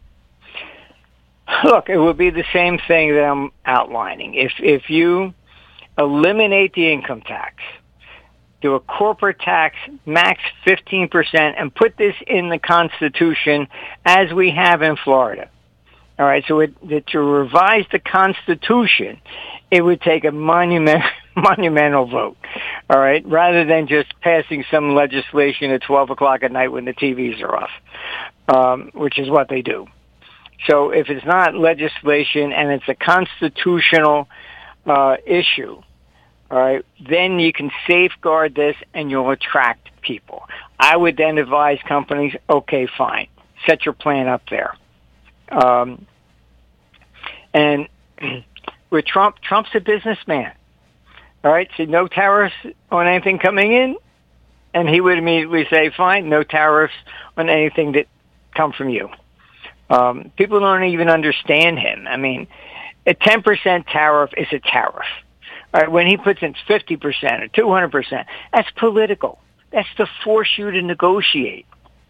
Look, it would be the same thing that I'm outlining. If you eliminate the income tax, do a corporate tax max 15%, and put this in the Constitution as we have in Florida. All right, so to revise the Constitution, it would take a monumental vote, all right, rather than just passing some legislation at 12 o'clock at night when the TVs are off, which is what they do. So if it's not legislation and it's a constitutional issue, all right, then you can safeguard this and you'll attract people. I would then advise companies, okay, fine, set your plan up there. And with Trump's a businessman. All right, so no tariffs on anything coming in, and he would immediately say, fine, no tariffs on anything that come from you. People don't even understand him. A 10% tariff is a tariff. All right, when he puts in 50% or 200%, that's political. That's to force you to negotiate.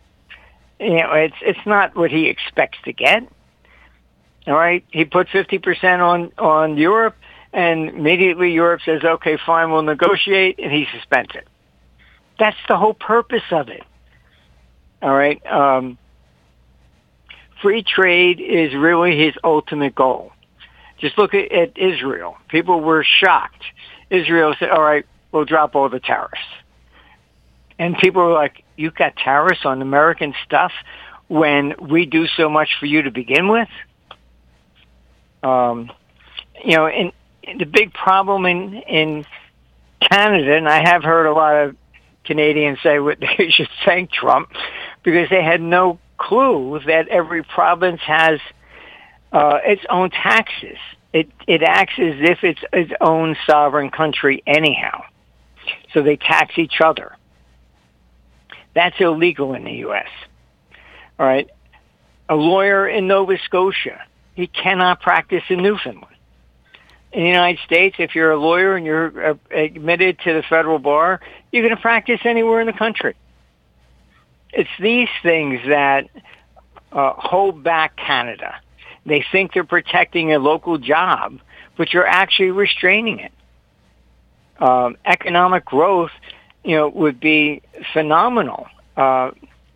It's not what he expects to get. All right, he put 50% on Europe, and immediately Europe says, okay, fine, we'll negotiate, and he suspends it. That's the whole purpose of it. All right, free trade is really his ultimate goal. Just look at Israel. People were shocked. Israel said, all right, we'll drop all the tariffs. And people were like, you got tariffs on American stuff when we do so much for you to begin with? And the big problem in Canada, and I have heard a lot of Canadians say what they should thank Trump, because they had no clue that every province has its own taxes. It acts as if it's its own sovereign country anyhow. So they tax each other. That's illegal in the U.S. All right. A lawyer in Nova Scotia, he cannot practice in Newfoundland. In the United States, if you're a lawyer and you're admitted to the federal bar, you're going to practice anywhere in the country. It's these things that hold back Canada. They think they're protecting a local job, but you're actually restraining it. Economic growth, would be phenomenal. And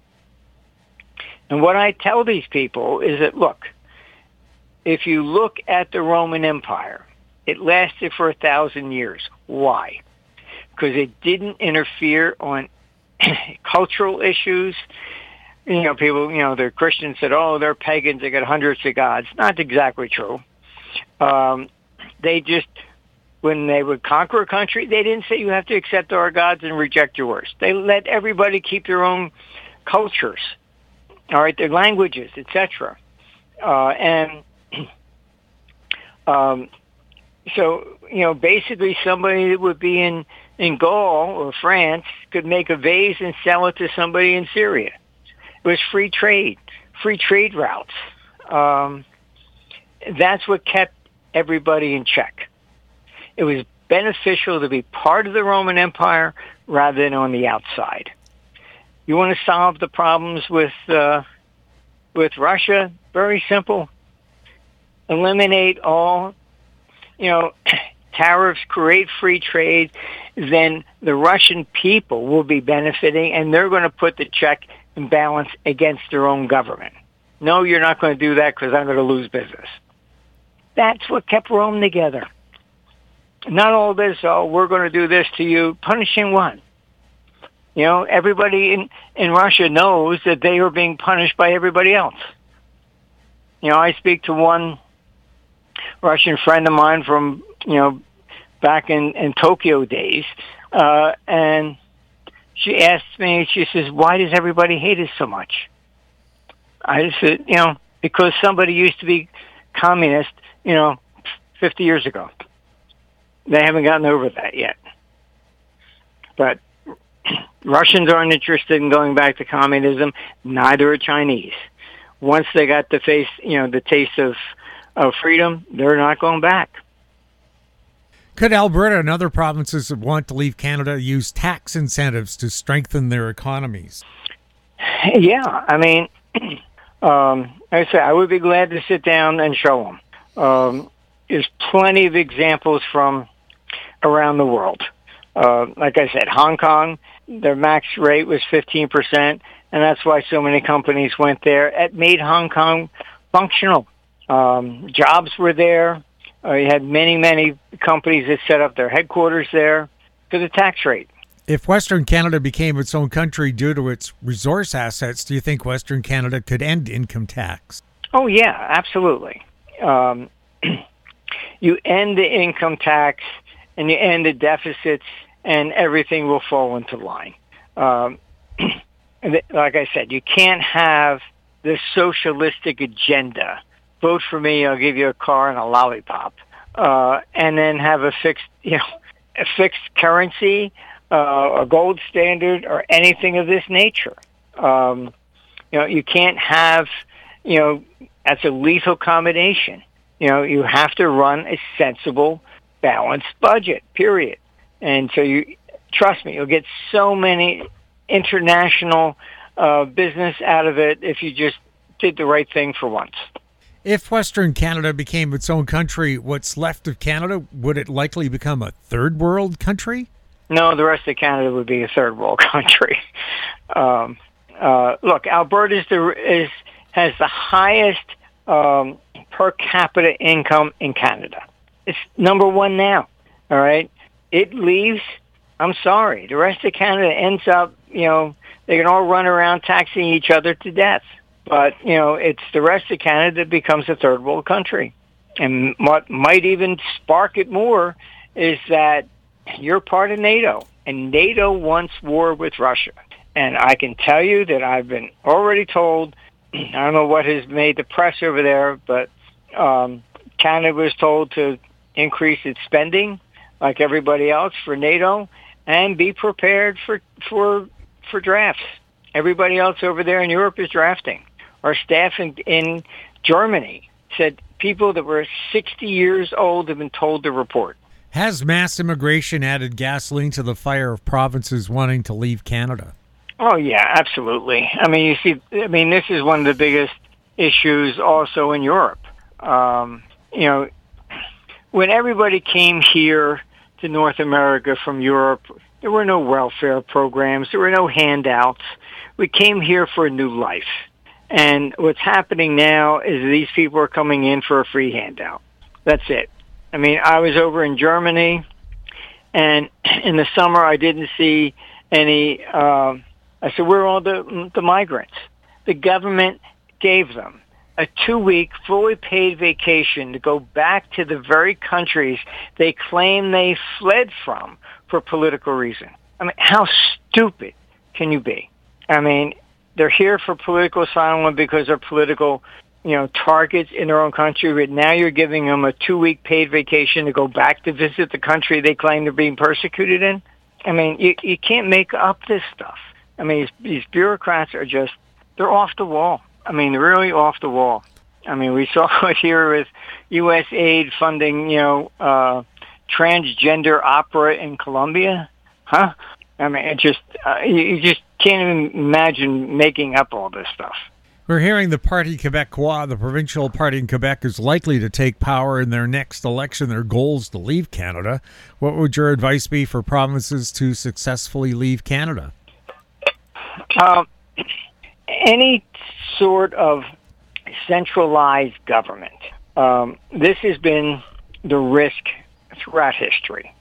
what I tell these people is that, look, if you look at the Roman Empire, it lasted for 1,000 years. Why? Because it didn't interfere on cultural issues. People, the Christians said, oh, they're pagans, they got hundreds of gods. Not exactly true. They just, when they would conquer a country, they didn't say you have to accept our gods and reject yours. They let everybody keep their own cultures, all right, their languages, etc. So, basically somebody that would be in Gaul or France could make a vase and sell it to somebody in Syria. It was free trade routes. That's what kept everybody in check. It was beneficial to be part of the Roman Empire rather than on the outside. You want to solve the problems with Russia? Very simple. Eliminate all, tariffs, create free trade, then the Russian people will be benefiting, and they're going to put the check and balance against their own government. No, you're not going to do that because I'm going to lose business. That's what kept Rome together. Not all this, oh, we're going to do this to you. Punishing what? Everybody in Russia knows that they are being punished by everybody else. I speak to one Russian friend of mine from, back in Tokyo days, and she asked me, she says, why does everybody hate us so much? I just said, because somebody used to be communist, 50 years ago. They haven't gotten over that yet. But Russians aren't interested in going back to communism. Neither are Chinese. Once they got the taste of freedom, they're not going back. Could Alberta and other provinces that want to leave Canada use tax incentives to strengthen their economies? Yeah, I mean, like I said, I would be glad to sit down and show them. There's plenty of examples from around the world. Like I said, Hong Kong, their max rate was 15%, and that's why so many companies went there. It made Hong Kong functional. Jobs were there. You had many companies that set up their headquarters there for the tax rate. If Western Canada became its own country due to its resource assets, do you think Western Canada could end income tax? Oh, yeah, absolutely. You end the income tax and you end the deficits, and everything will fall into line. Like I said, you can't have this socialistic agenda. Vote for me, I'll give you a car and a lollipop, and then have a fixed currency, a gold standard, or anything of this nature. You can't have, that's a lethal combination. You have to run a sensible, balanced budget, period. And so trust me, you'll get so many international business out of it if you just did the right thing for once. If Western Canada became its own country, what's left of Canada, would it likely become a third world country? No, the rest of Canada would be a third world country. Look, Alberta has the highest per capita income in Canada. It's number one now, all right? It leaves, I'm sorry, the rest of Canada ends up, they can all run around taxing each other to death. But, it's the rest of Canada that becomes a third world country. And what might even spark it more is that you're part of NATO, and NATO wants war with Russia. And I can tell you that I've been already told, I don't know what has made the press over there, but Canada was told to increase its spending like everybody else for NATO and be prepared for drafts. Everybody else over there in Europe is drafting. Our staff in Germany said people that were 60 years old have been told to report. Has mass immigration added gasoline to the fire of provinces wanting to leave Canada? Oh, yeah, absolutely. I mean, this is one of the biggest issues also in Europe. When everybody came here to North America from Europe, there were no welfare programs. There were no handouts. We came here for a new life. And what's happening now is these people are coming in for a free handout. That's it. I mean, I was over in Germany, and in the summer I didn't see any, I said, where are all the migrants? The government gave them a 2-week fully paid vacation to go back to the very countries they claim they fled from for political reason. I mean, how stupid can you be? I mean, they're here for political asylum because they're political, targets in their own country, but now you're giving them a 2-week paid vacation to go back to visit the country they claim they're being persecuted in. I mean, you can't make up this stuff. I mean, these bureaucrats are just, they're off the wall. I mean, they're really off the wall. I mean, we saw it here with U.S. aid funding, transgender opera in Colombia. Huh? I mean, it just, you just can't even imagine making up all this stuff. We're hearing the Parti Québécois, the provincial party in Quebec, is likely to take power in their next election. Their goal is to leave Canada. What would your advice be for provinces to successfully leave Canada? Any sort of centralized government. This has been the risk throughout history.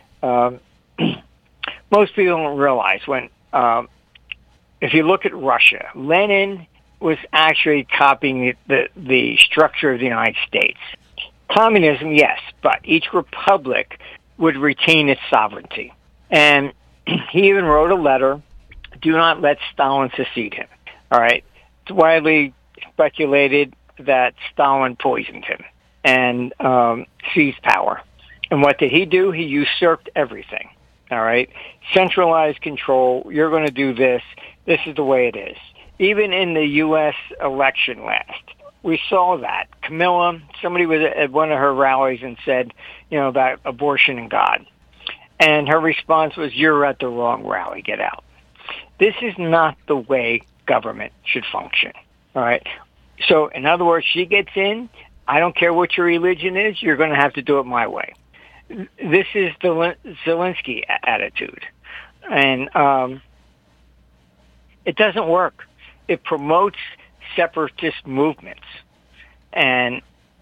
Most people don't realize when, if you look at Russia, Lenin was actually copying the structure of the United States. Communism, yes, but each republic would retain its sovereignty. And he even wrote a letter, do not let Stalin succeed him. All right? It's widely speculated that Stalin poisoned him and seized power. And what did he do? He usurped everything. All right? Centralized control. You're going to do this. This is the way it is. Even in the U.S. election last, we saw that. Camilla, somebody was at one of her rallies and said, about abortion and God. And her response was, you're at the wrong rally. Get out. This is not the way government should function. All right? So, in other words, she gets in. I don't care what your religion is. You're going to have to do it my way. This is the Zelensky attitude. And it doesn't work. It promotes separatist movements. And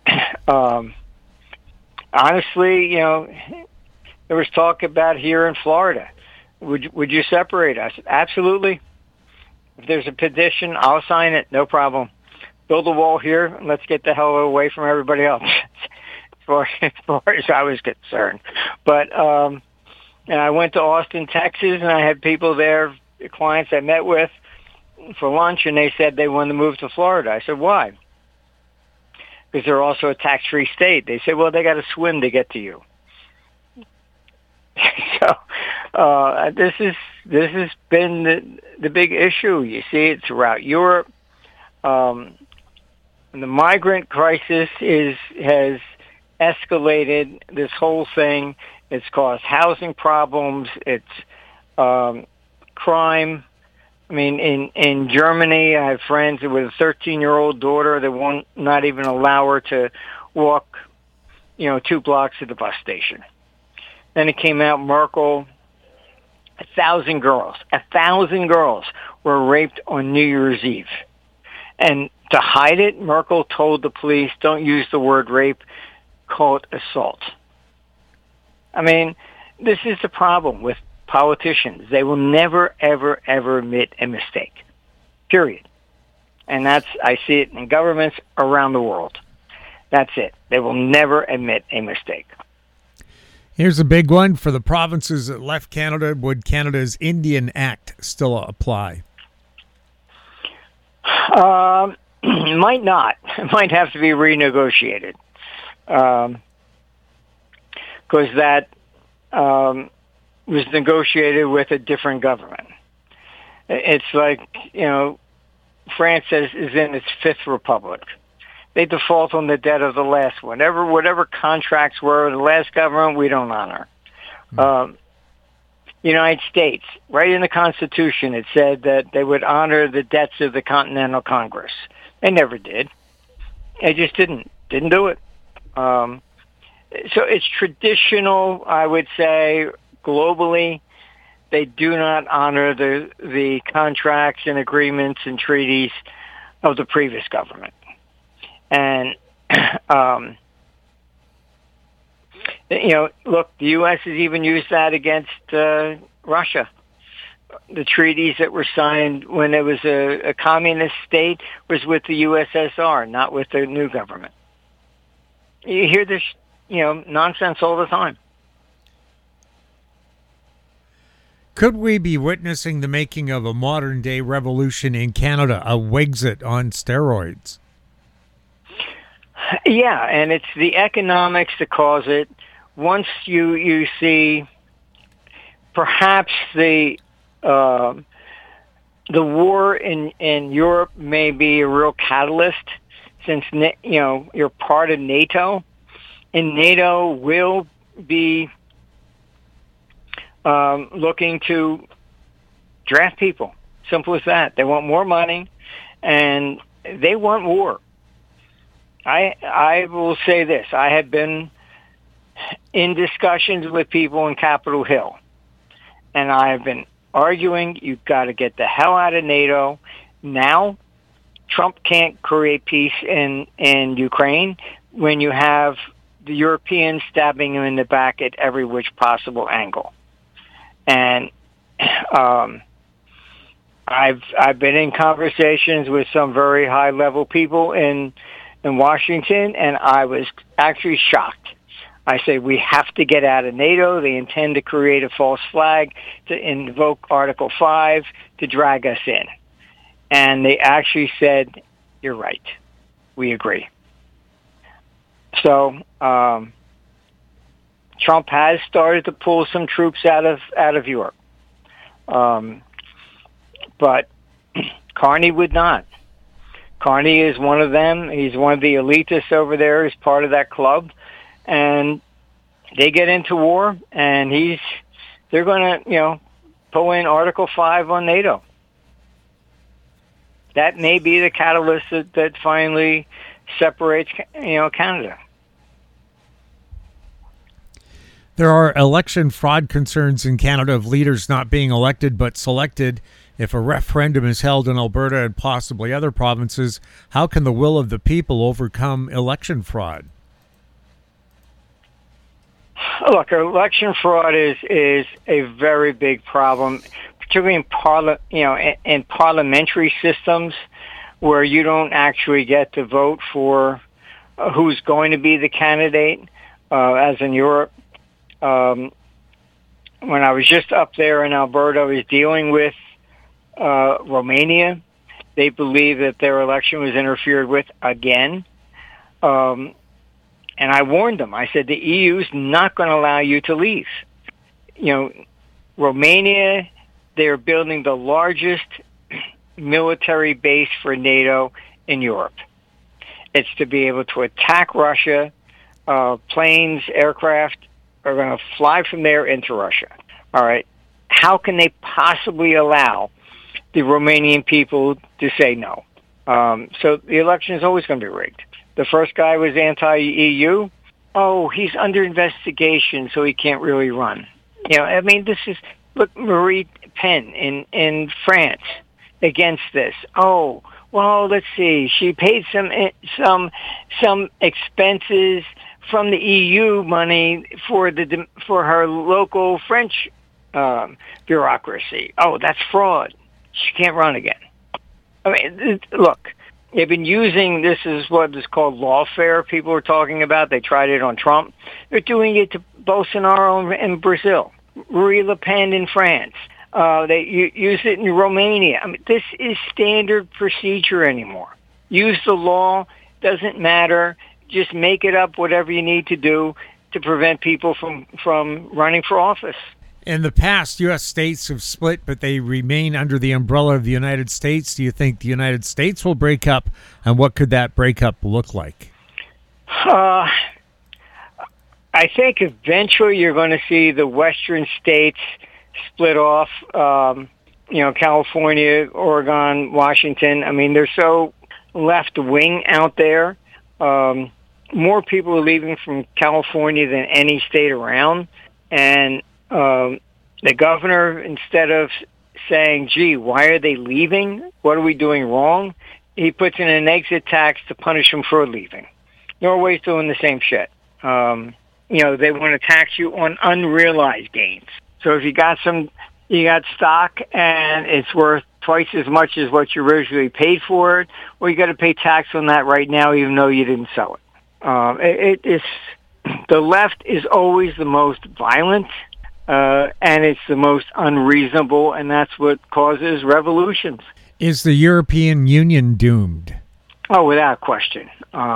honestly, there was talk about here in Florida. Would you separate us? Absolutely. If there's a petition, I'll sign it. No problem. Build a wall here, and let's get the hell away from everybody else, as far as I was concerned. But and I went to Austin, Texas, and I had people there, clients I met with, for lunch, and they said they wanted to move to Florida. I said, why? Because they're also a tax-free state. They said, well, they got to swim to get to you. So this has been the big issue. You see it throughout Europe. The migrant crisis has escalated this whole thing. It's caused housing problems. It's crime. I mean, in Germany, I have friends with a 13-year-old daughter that won't not even allow her to walk, 2 blocks to the bus station. Then it came out, Merkel, 1,000 girls were raped on New Year's Eve. And to hide it, Merkel told the police, don't use the word rape, call it assault. I mean, this is the problem with politicians. They will never, ever, ever admit a mistake, period. And I see it in governments around the world. That's it. They will never admit a mistake. Here's a big one for the provinces that left Canada. Would Canada's Indian Act still apply? Might not. It might have to be renegotiated. Because that was negotiated with a different government. It's like, France is in its fifth republic. They default on the debt of the last one. Whatever contracts were the last government, we don't honor. United States, right in the Constitution, it said that they would honor the debts of the Continental Congress. They never did. They just didn't do it. So it's traditional, I would say, globally. They do not honor the contracts and agreements and treaties of the previous government. And, look, the U.S. has even used that against Russia. The treaties that were signed when it was a communist state was with the USSR, not with the new government. You hear this, nonsense all the time. Could we be witnessing the making of a modern-day revolution in Canada, a Wexit on steroids? Yeah, and it's the economics that cause it. Once you see perhaps the war in Europe may be a real catalyst, since you're part of NATO, and NATO will be looking to draft people. Simple as that. They want more money, and they want war. I will say this. I have been in discussions with people in Capitol Hill, and I have been arguing you've got to get the hell out of NATO. Now, Trump can't create peace in Ukraine when you have the Europeans stabbing him in the back at every which possible angle. And I've been in conversations with some very high-level people in Washington, and I was actually shocked. I said, we have to get out of NATO. They intend to create a false flag to invoke Article 5 to drag us in. And they actually said, you're right. We agree. So Trump has started to pull some troops out of Europe. But Carney would not. Carney is one of them. He's one of the elitists over there. He's part of that club. And they get into war, and they're going to, pull in Article 5 on NATO. That may be the catalyst that finally separates, Canada. There are election fraud concerns in Canada of leaders not being elected but selected. If a referendum is held in Alberta and possibly other provinces, how can the will of the people overcome election fraud? Look, election fraud is a very big problem, particularly in parliamentary systems where you don't actually get to vote for who's going to be the candidate, as in Europe. When I was just up there in Alberta, I was dealing with Romania. They believe that their election was interfered with again. And I warned them. I said, the EU is not going to allow you to leave. Romania, they're building the largest military base for NATO in Europe. It's to be able to attack Russia. Planes, aircraft are going to fly from there into Russia. All right. How can they possibly allow the Romanian people to say no? So the election is always going to be rigged. The first guy was anti-EU. Oh, he's under investigation, so he can't really run. This is, look, Marie Pen in France against this. Oh, well, let's see. She paid some expenses from the EU money for her local French bureaucracy. Oh, that's fraud. She can't run again. Look, they've been using this is what is called lawfare. People are talking about. They tried it on Trump. They're doing it to Bolsonaro in Brazil, Marine Le Pen in France. They use it in Romania. I mean, this is standard procedure anymore. Use the law. Doesn't matter. Just make it up, whatever you need to do to prevent people from running for office. In the past, U.S. states have split, but they remain under the umbrella of the United States. Do you think the United States will break up, and what could that breakup look like? I think eventually you're going to see the western states split off, California, Oregon, Washington. I mean, they're so left-wing out there. More people are leaving from California than any state around, and the governor, instead of saying, gee, why are they leaving? What are we doing wrong? He puts in an exit tax to punish them for leaving. Norway's doing the same shit. They want to tax you on unrealized gains. So if you got stock and it's worth twice as much as what you originally paid for it, well, you got to pay tax on that right now, even though you didn't sell it. The left is always the most violent, and it's the most unreasonable, and that's what causes revolutions. Is the European Union doomed? Oh, without question.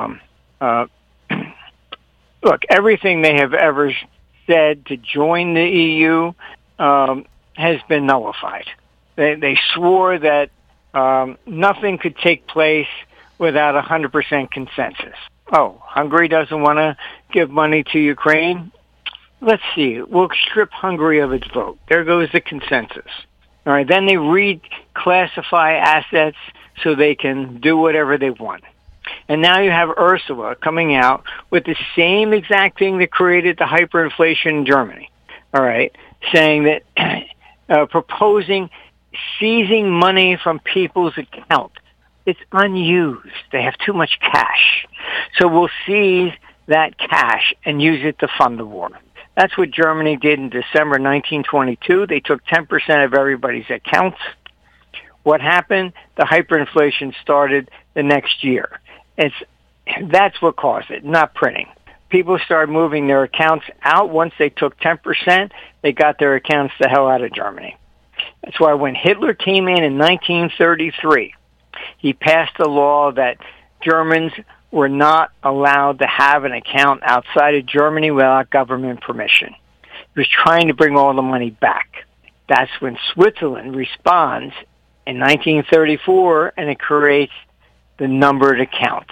Look, everything they have ever said to join the EU has been nullified. They swore that nothing could take place without 100% consensus. Oh, Hungary doesn't want to give money to Ukraine? Let's see. We'll strip Hungary of its vote. There goes the consensus. All right, then they reclassify assets so they can do whatever they want. And now you have Ursula coming out with the same exact thing that created the hyperinflation in Germany. All right, saying that proposing seizing money from people's accounts. It's unused. They have too much cash. So we'll seize that cash and use it to fund the war. That's what Germany did in December 1922. They took 10% of everybody's accounts. What happened? The hyperinflation started the next year. That's what caused it, not printing. People started moving their accounts out. Once they took 10%, they got their accounts the hell out of Germany. That's why when Hitler came in 1933, he passed a law that Germans were not allowed to have an account outside of Germany without government permission. He was trying to bring all the money back. That's when Switzerland responds in 1934, and it creates the numbered accounts.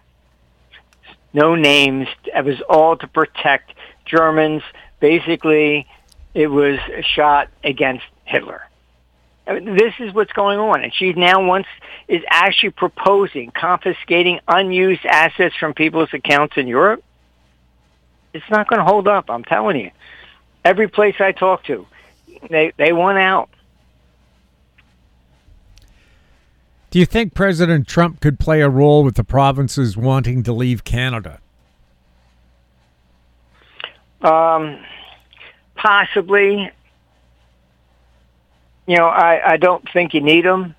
No names. It was all to protect Germans. Basically, it was a shot against Hitler. I mean, this is what's going on. And she now is actually proposing confiscating unused assets from people's accounts in Europe. It's not going to hold up, I'm telling you. Every place I talk to, they want out. Do you think President Trump could play a role with the provinces wanting to leave Canada? Possibly. I don't think you need them.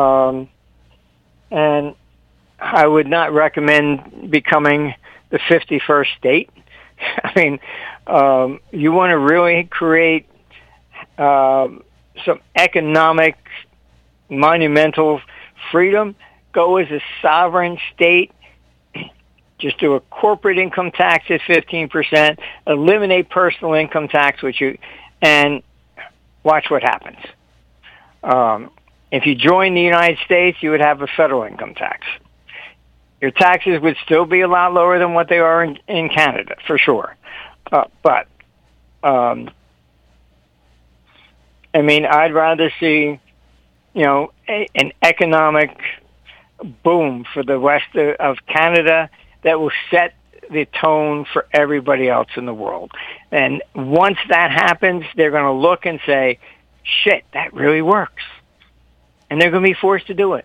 And I would not recommend becoming the 51st state. I mean, you want to really create some economic, monumental freedom, go as a sovereign state. Just do a corporate income tax at 15%, eliminate personal income tax, and watch what happens. If you join the United States, you would have a federal income tax. Your taxes would still be a lot lower than what they are in Canada, for sure. But I'd rather see, an economic boom for the west of Canada that will set the tone for everybody else in the world. And once that happens, they're going to look and say, shit, that really works. And they're going to be forced to do it.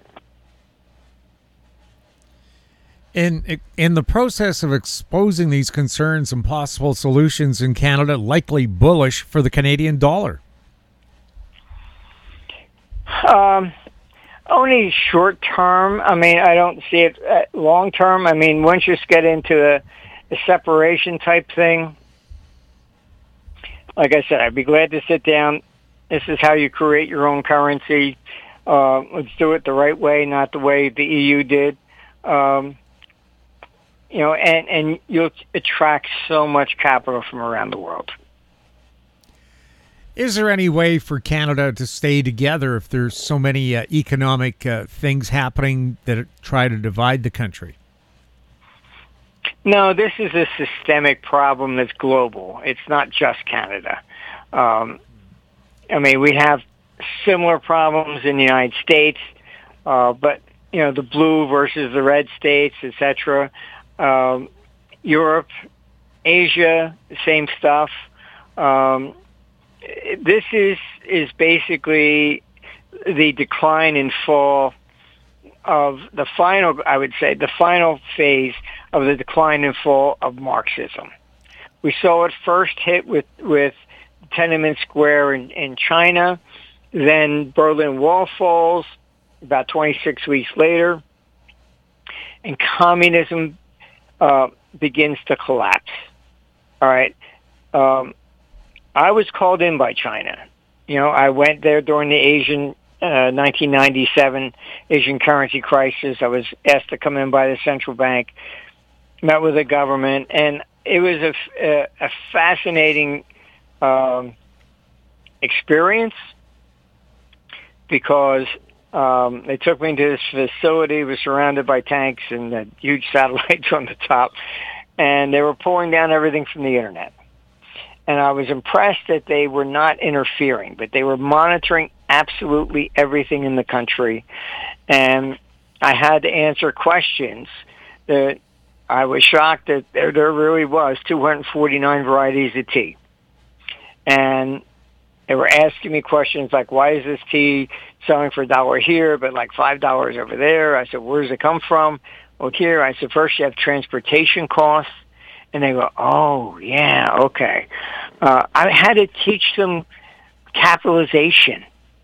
In the process of exposing these concerns and possible solutions in Canada, likely bullish for the Canadian dollar? Only short term. I mean, I don't see it long term. I mean, once you get into a separation type thing, like I said, I'd be glad to sit down. This is how you create your own currency. Let's do it the right way, not the way the EU did. And you'll attract so much capital from around the world. Is there any way for Canada to stay together if there's so many economic things happening that try to divide the country? No, this is a systemic problem that's global. It's not just Canada. We have similar problems in the United States, but, the blue versus the red states, etc. Europe, Asia, same stuff. This is basically the decline and fall of the final phase of the decline and fall of Marxism. We saw it first hit with Tiananmen Square in China, then Berlin Wall falls about 26 weeks later, and communism begins to collapse. All right. I was called in by China. I went there during the Asian 1997 Asian currency crisis. I was asked to come in by the central bank, met with the government, and it was a fascinating experience because they took me to this facility. It was surrounded by tanks and huge satellites on the top, and they were pulling down everything from the internet. And I was impressed that they were not interfering, but they were monitoring absolutely everything in the country. And I had to answer questions that I was shocked that there really was 249 varieties of tea. And they were asking me questions like, why is this tea selling for $1 here, but like $5 over there? I said, where does it come from? Well, here, I said, first you have transportation costs. And they go, oh, yeah, okay. I had to teach them capitalization.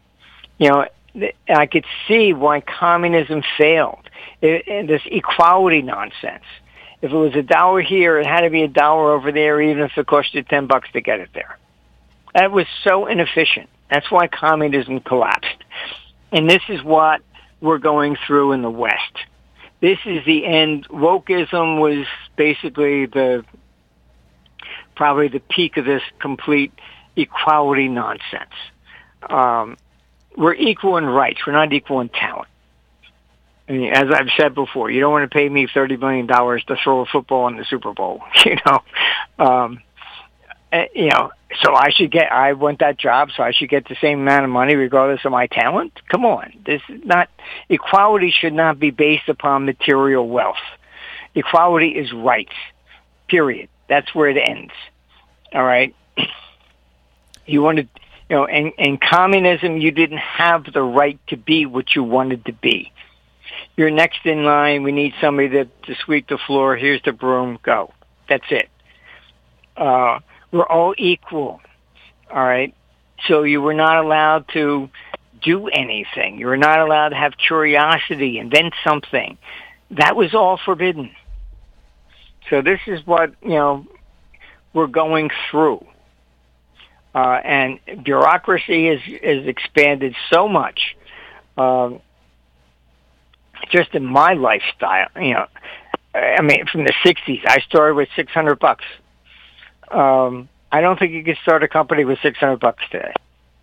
I could see why communism failed. This equality nonsense. If it was $1 here, it had to be $1 over there, even if it cost you $10 to get it there. That was so inefficient. That's why communism collapsed. And this is what we're going through in the West. This is the end. Wokeism was basically probably the peak of this complete equality nonsense. We're equal in rights. We're not equal in talent. I mean, as I've said before, you don't want to pay me $30 million to throw a football in the Super Bowl. So I want that job, so I should get the same amount of money regardless of my talent? Come on. Equality should not be based upon material wealth. Equality is rights, period. That's where it ends. All right? You wanted, in communism, you didn't have the right to be what you wanted to be. You're next in line. We need somebody to sweep the floor. Here's the broom. Go. That's it. We're all equal, all right? So you were not allowed to do anything. You were not allowed to have curiosity, invent something. That was all forbidden. So this is what, we're going through. And bureaucracy has expanded so much, just in my lifestyle, from the 60s, I started with $600. I don't think you could start a company with $600 today.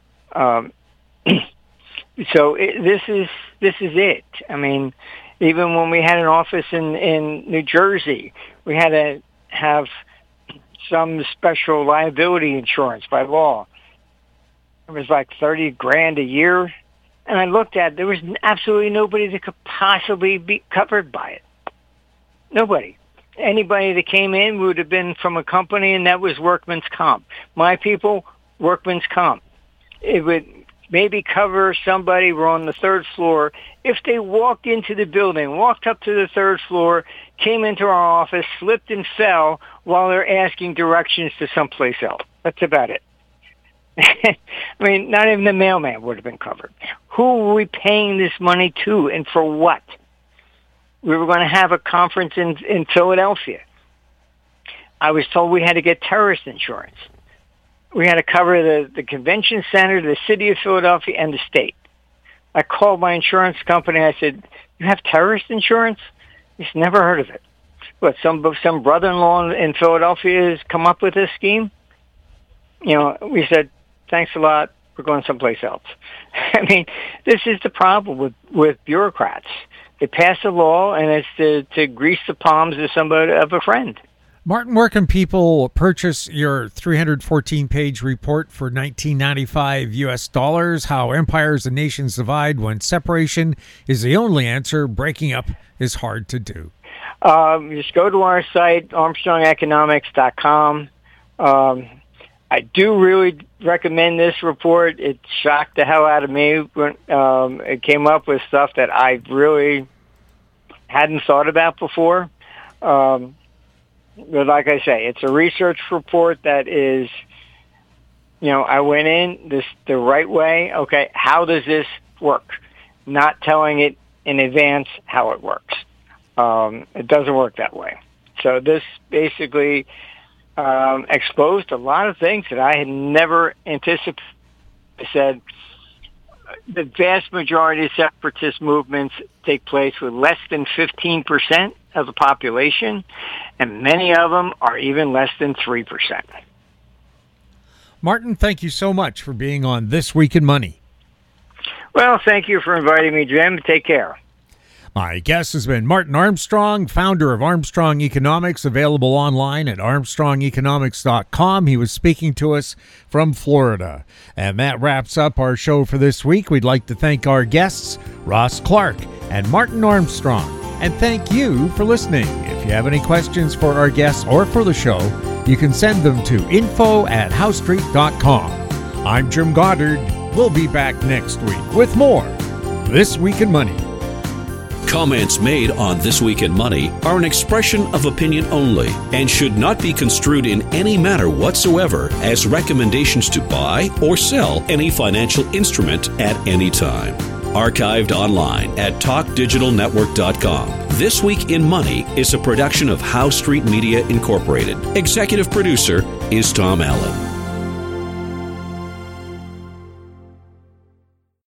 So this is it. I mean, even when we had an office in New Jersey, we had to have some special liability insurance by law. It was like $30,000 a year, and I looked at it, there was absolutely nobody that could possibly be covered by it. Nobody. Anybody that came in would have been from a company, and that was workman's comp. My people, workman's comp. It would maybe cover somebody who were on the third floor if they walked into the building, walked up to the third floor, came into our office, slipped and fell while they're asking directions to someplace else. That's about it. I mean, not even the mailman would have been covered. Who were we paying this money to and for what? We were going to have a conference in Philadelphia. I was told we had to get terrorist insurance. We had to cover the convention center, the city of Philadelphia, and the state. I called my insurance company. I said, "You have terrorist insurance?" He's never heard of it. What, some brother-in-law in Philadelphia has come up with this scheme? We said, "Thanks a lot. We're going someplace else." I mean, this is the problem with bureaucrats. They pass a law, and it's to grease the palms of a friend. Martin, where can people purchase your 314-page report for $19.95 US? How empires and nations divide when separation is the only answer. Breaking up is hard to do. Just go to our site, ArmstrongEconomics.com. I do really recommend this report. It shocked the hell out of me when it came up with stuff that I really hadn't thought about before. But like I say, it's a research report that is, I went in the right way. Okay, how does this work? Not telling it in advance how it works. It doesn't work that way. So this basically exposed a lot of things that I had never anticipated. I said the vast majority of separatist movements take place with less than 15% of the population, and many of them are even less than 3%. Martin, thank you so much for being on This Week in Money. Well, thank you for inviting me, Jim. Take care. My guest has been Martin Armstrong, founder of Armstrong Economics, available online at armstrongeconomics.com. He was speaking to us from Florida. And that wraps up our show for this week. We'd like to thank our guests, Ross Clark and Martin Armstrong. And thank you for listening. If you have any questions for our guests or for the show, you can send them to info@howstreet.com. I'm Jim Goddard. We'll be back next week with more This Week in Money. Comments made on This Week in Money are an expression of opinion only and should not be construed in any manner whatsoever as recommendations to buy or sell any financial instrument at any time. Archived online at TalkDigitalNetwork.com. This Week in Money is a production of Howe Street Media Incorporated. Executive producer is Tom Allen.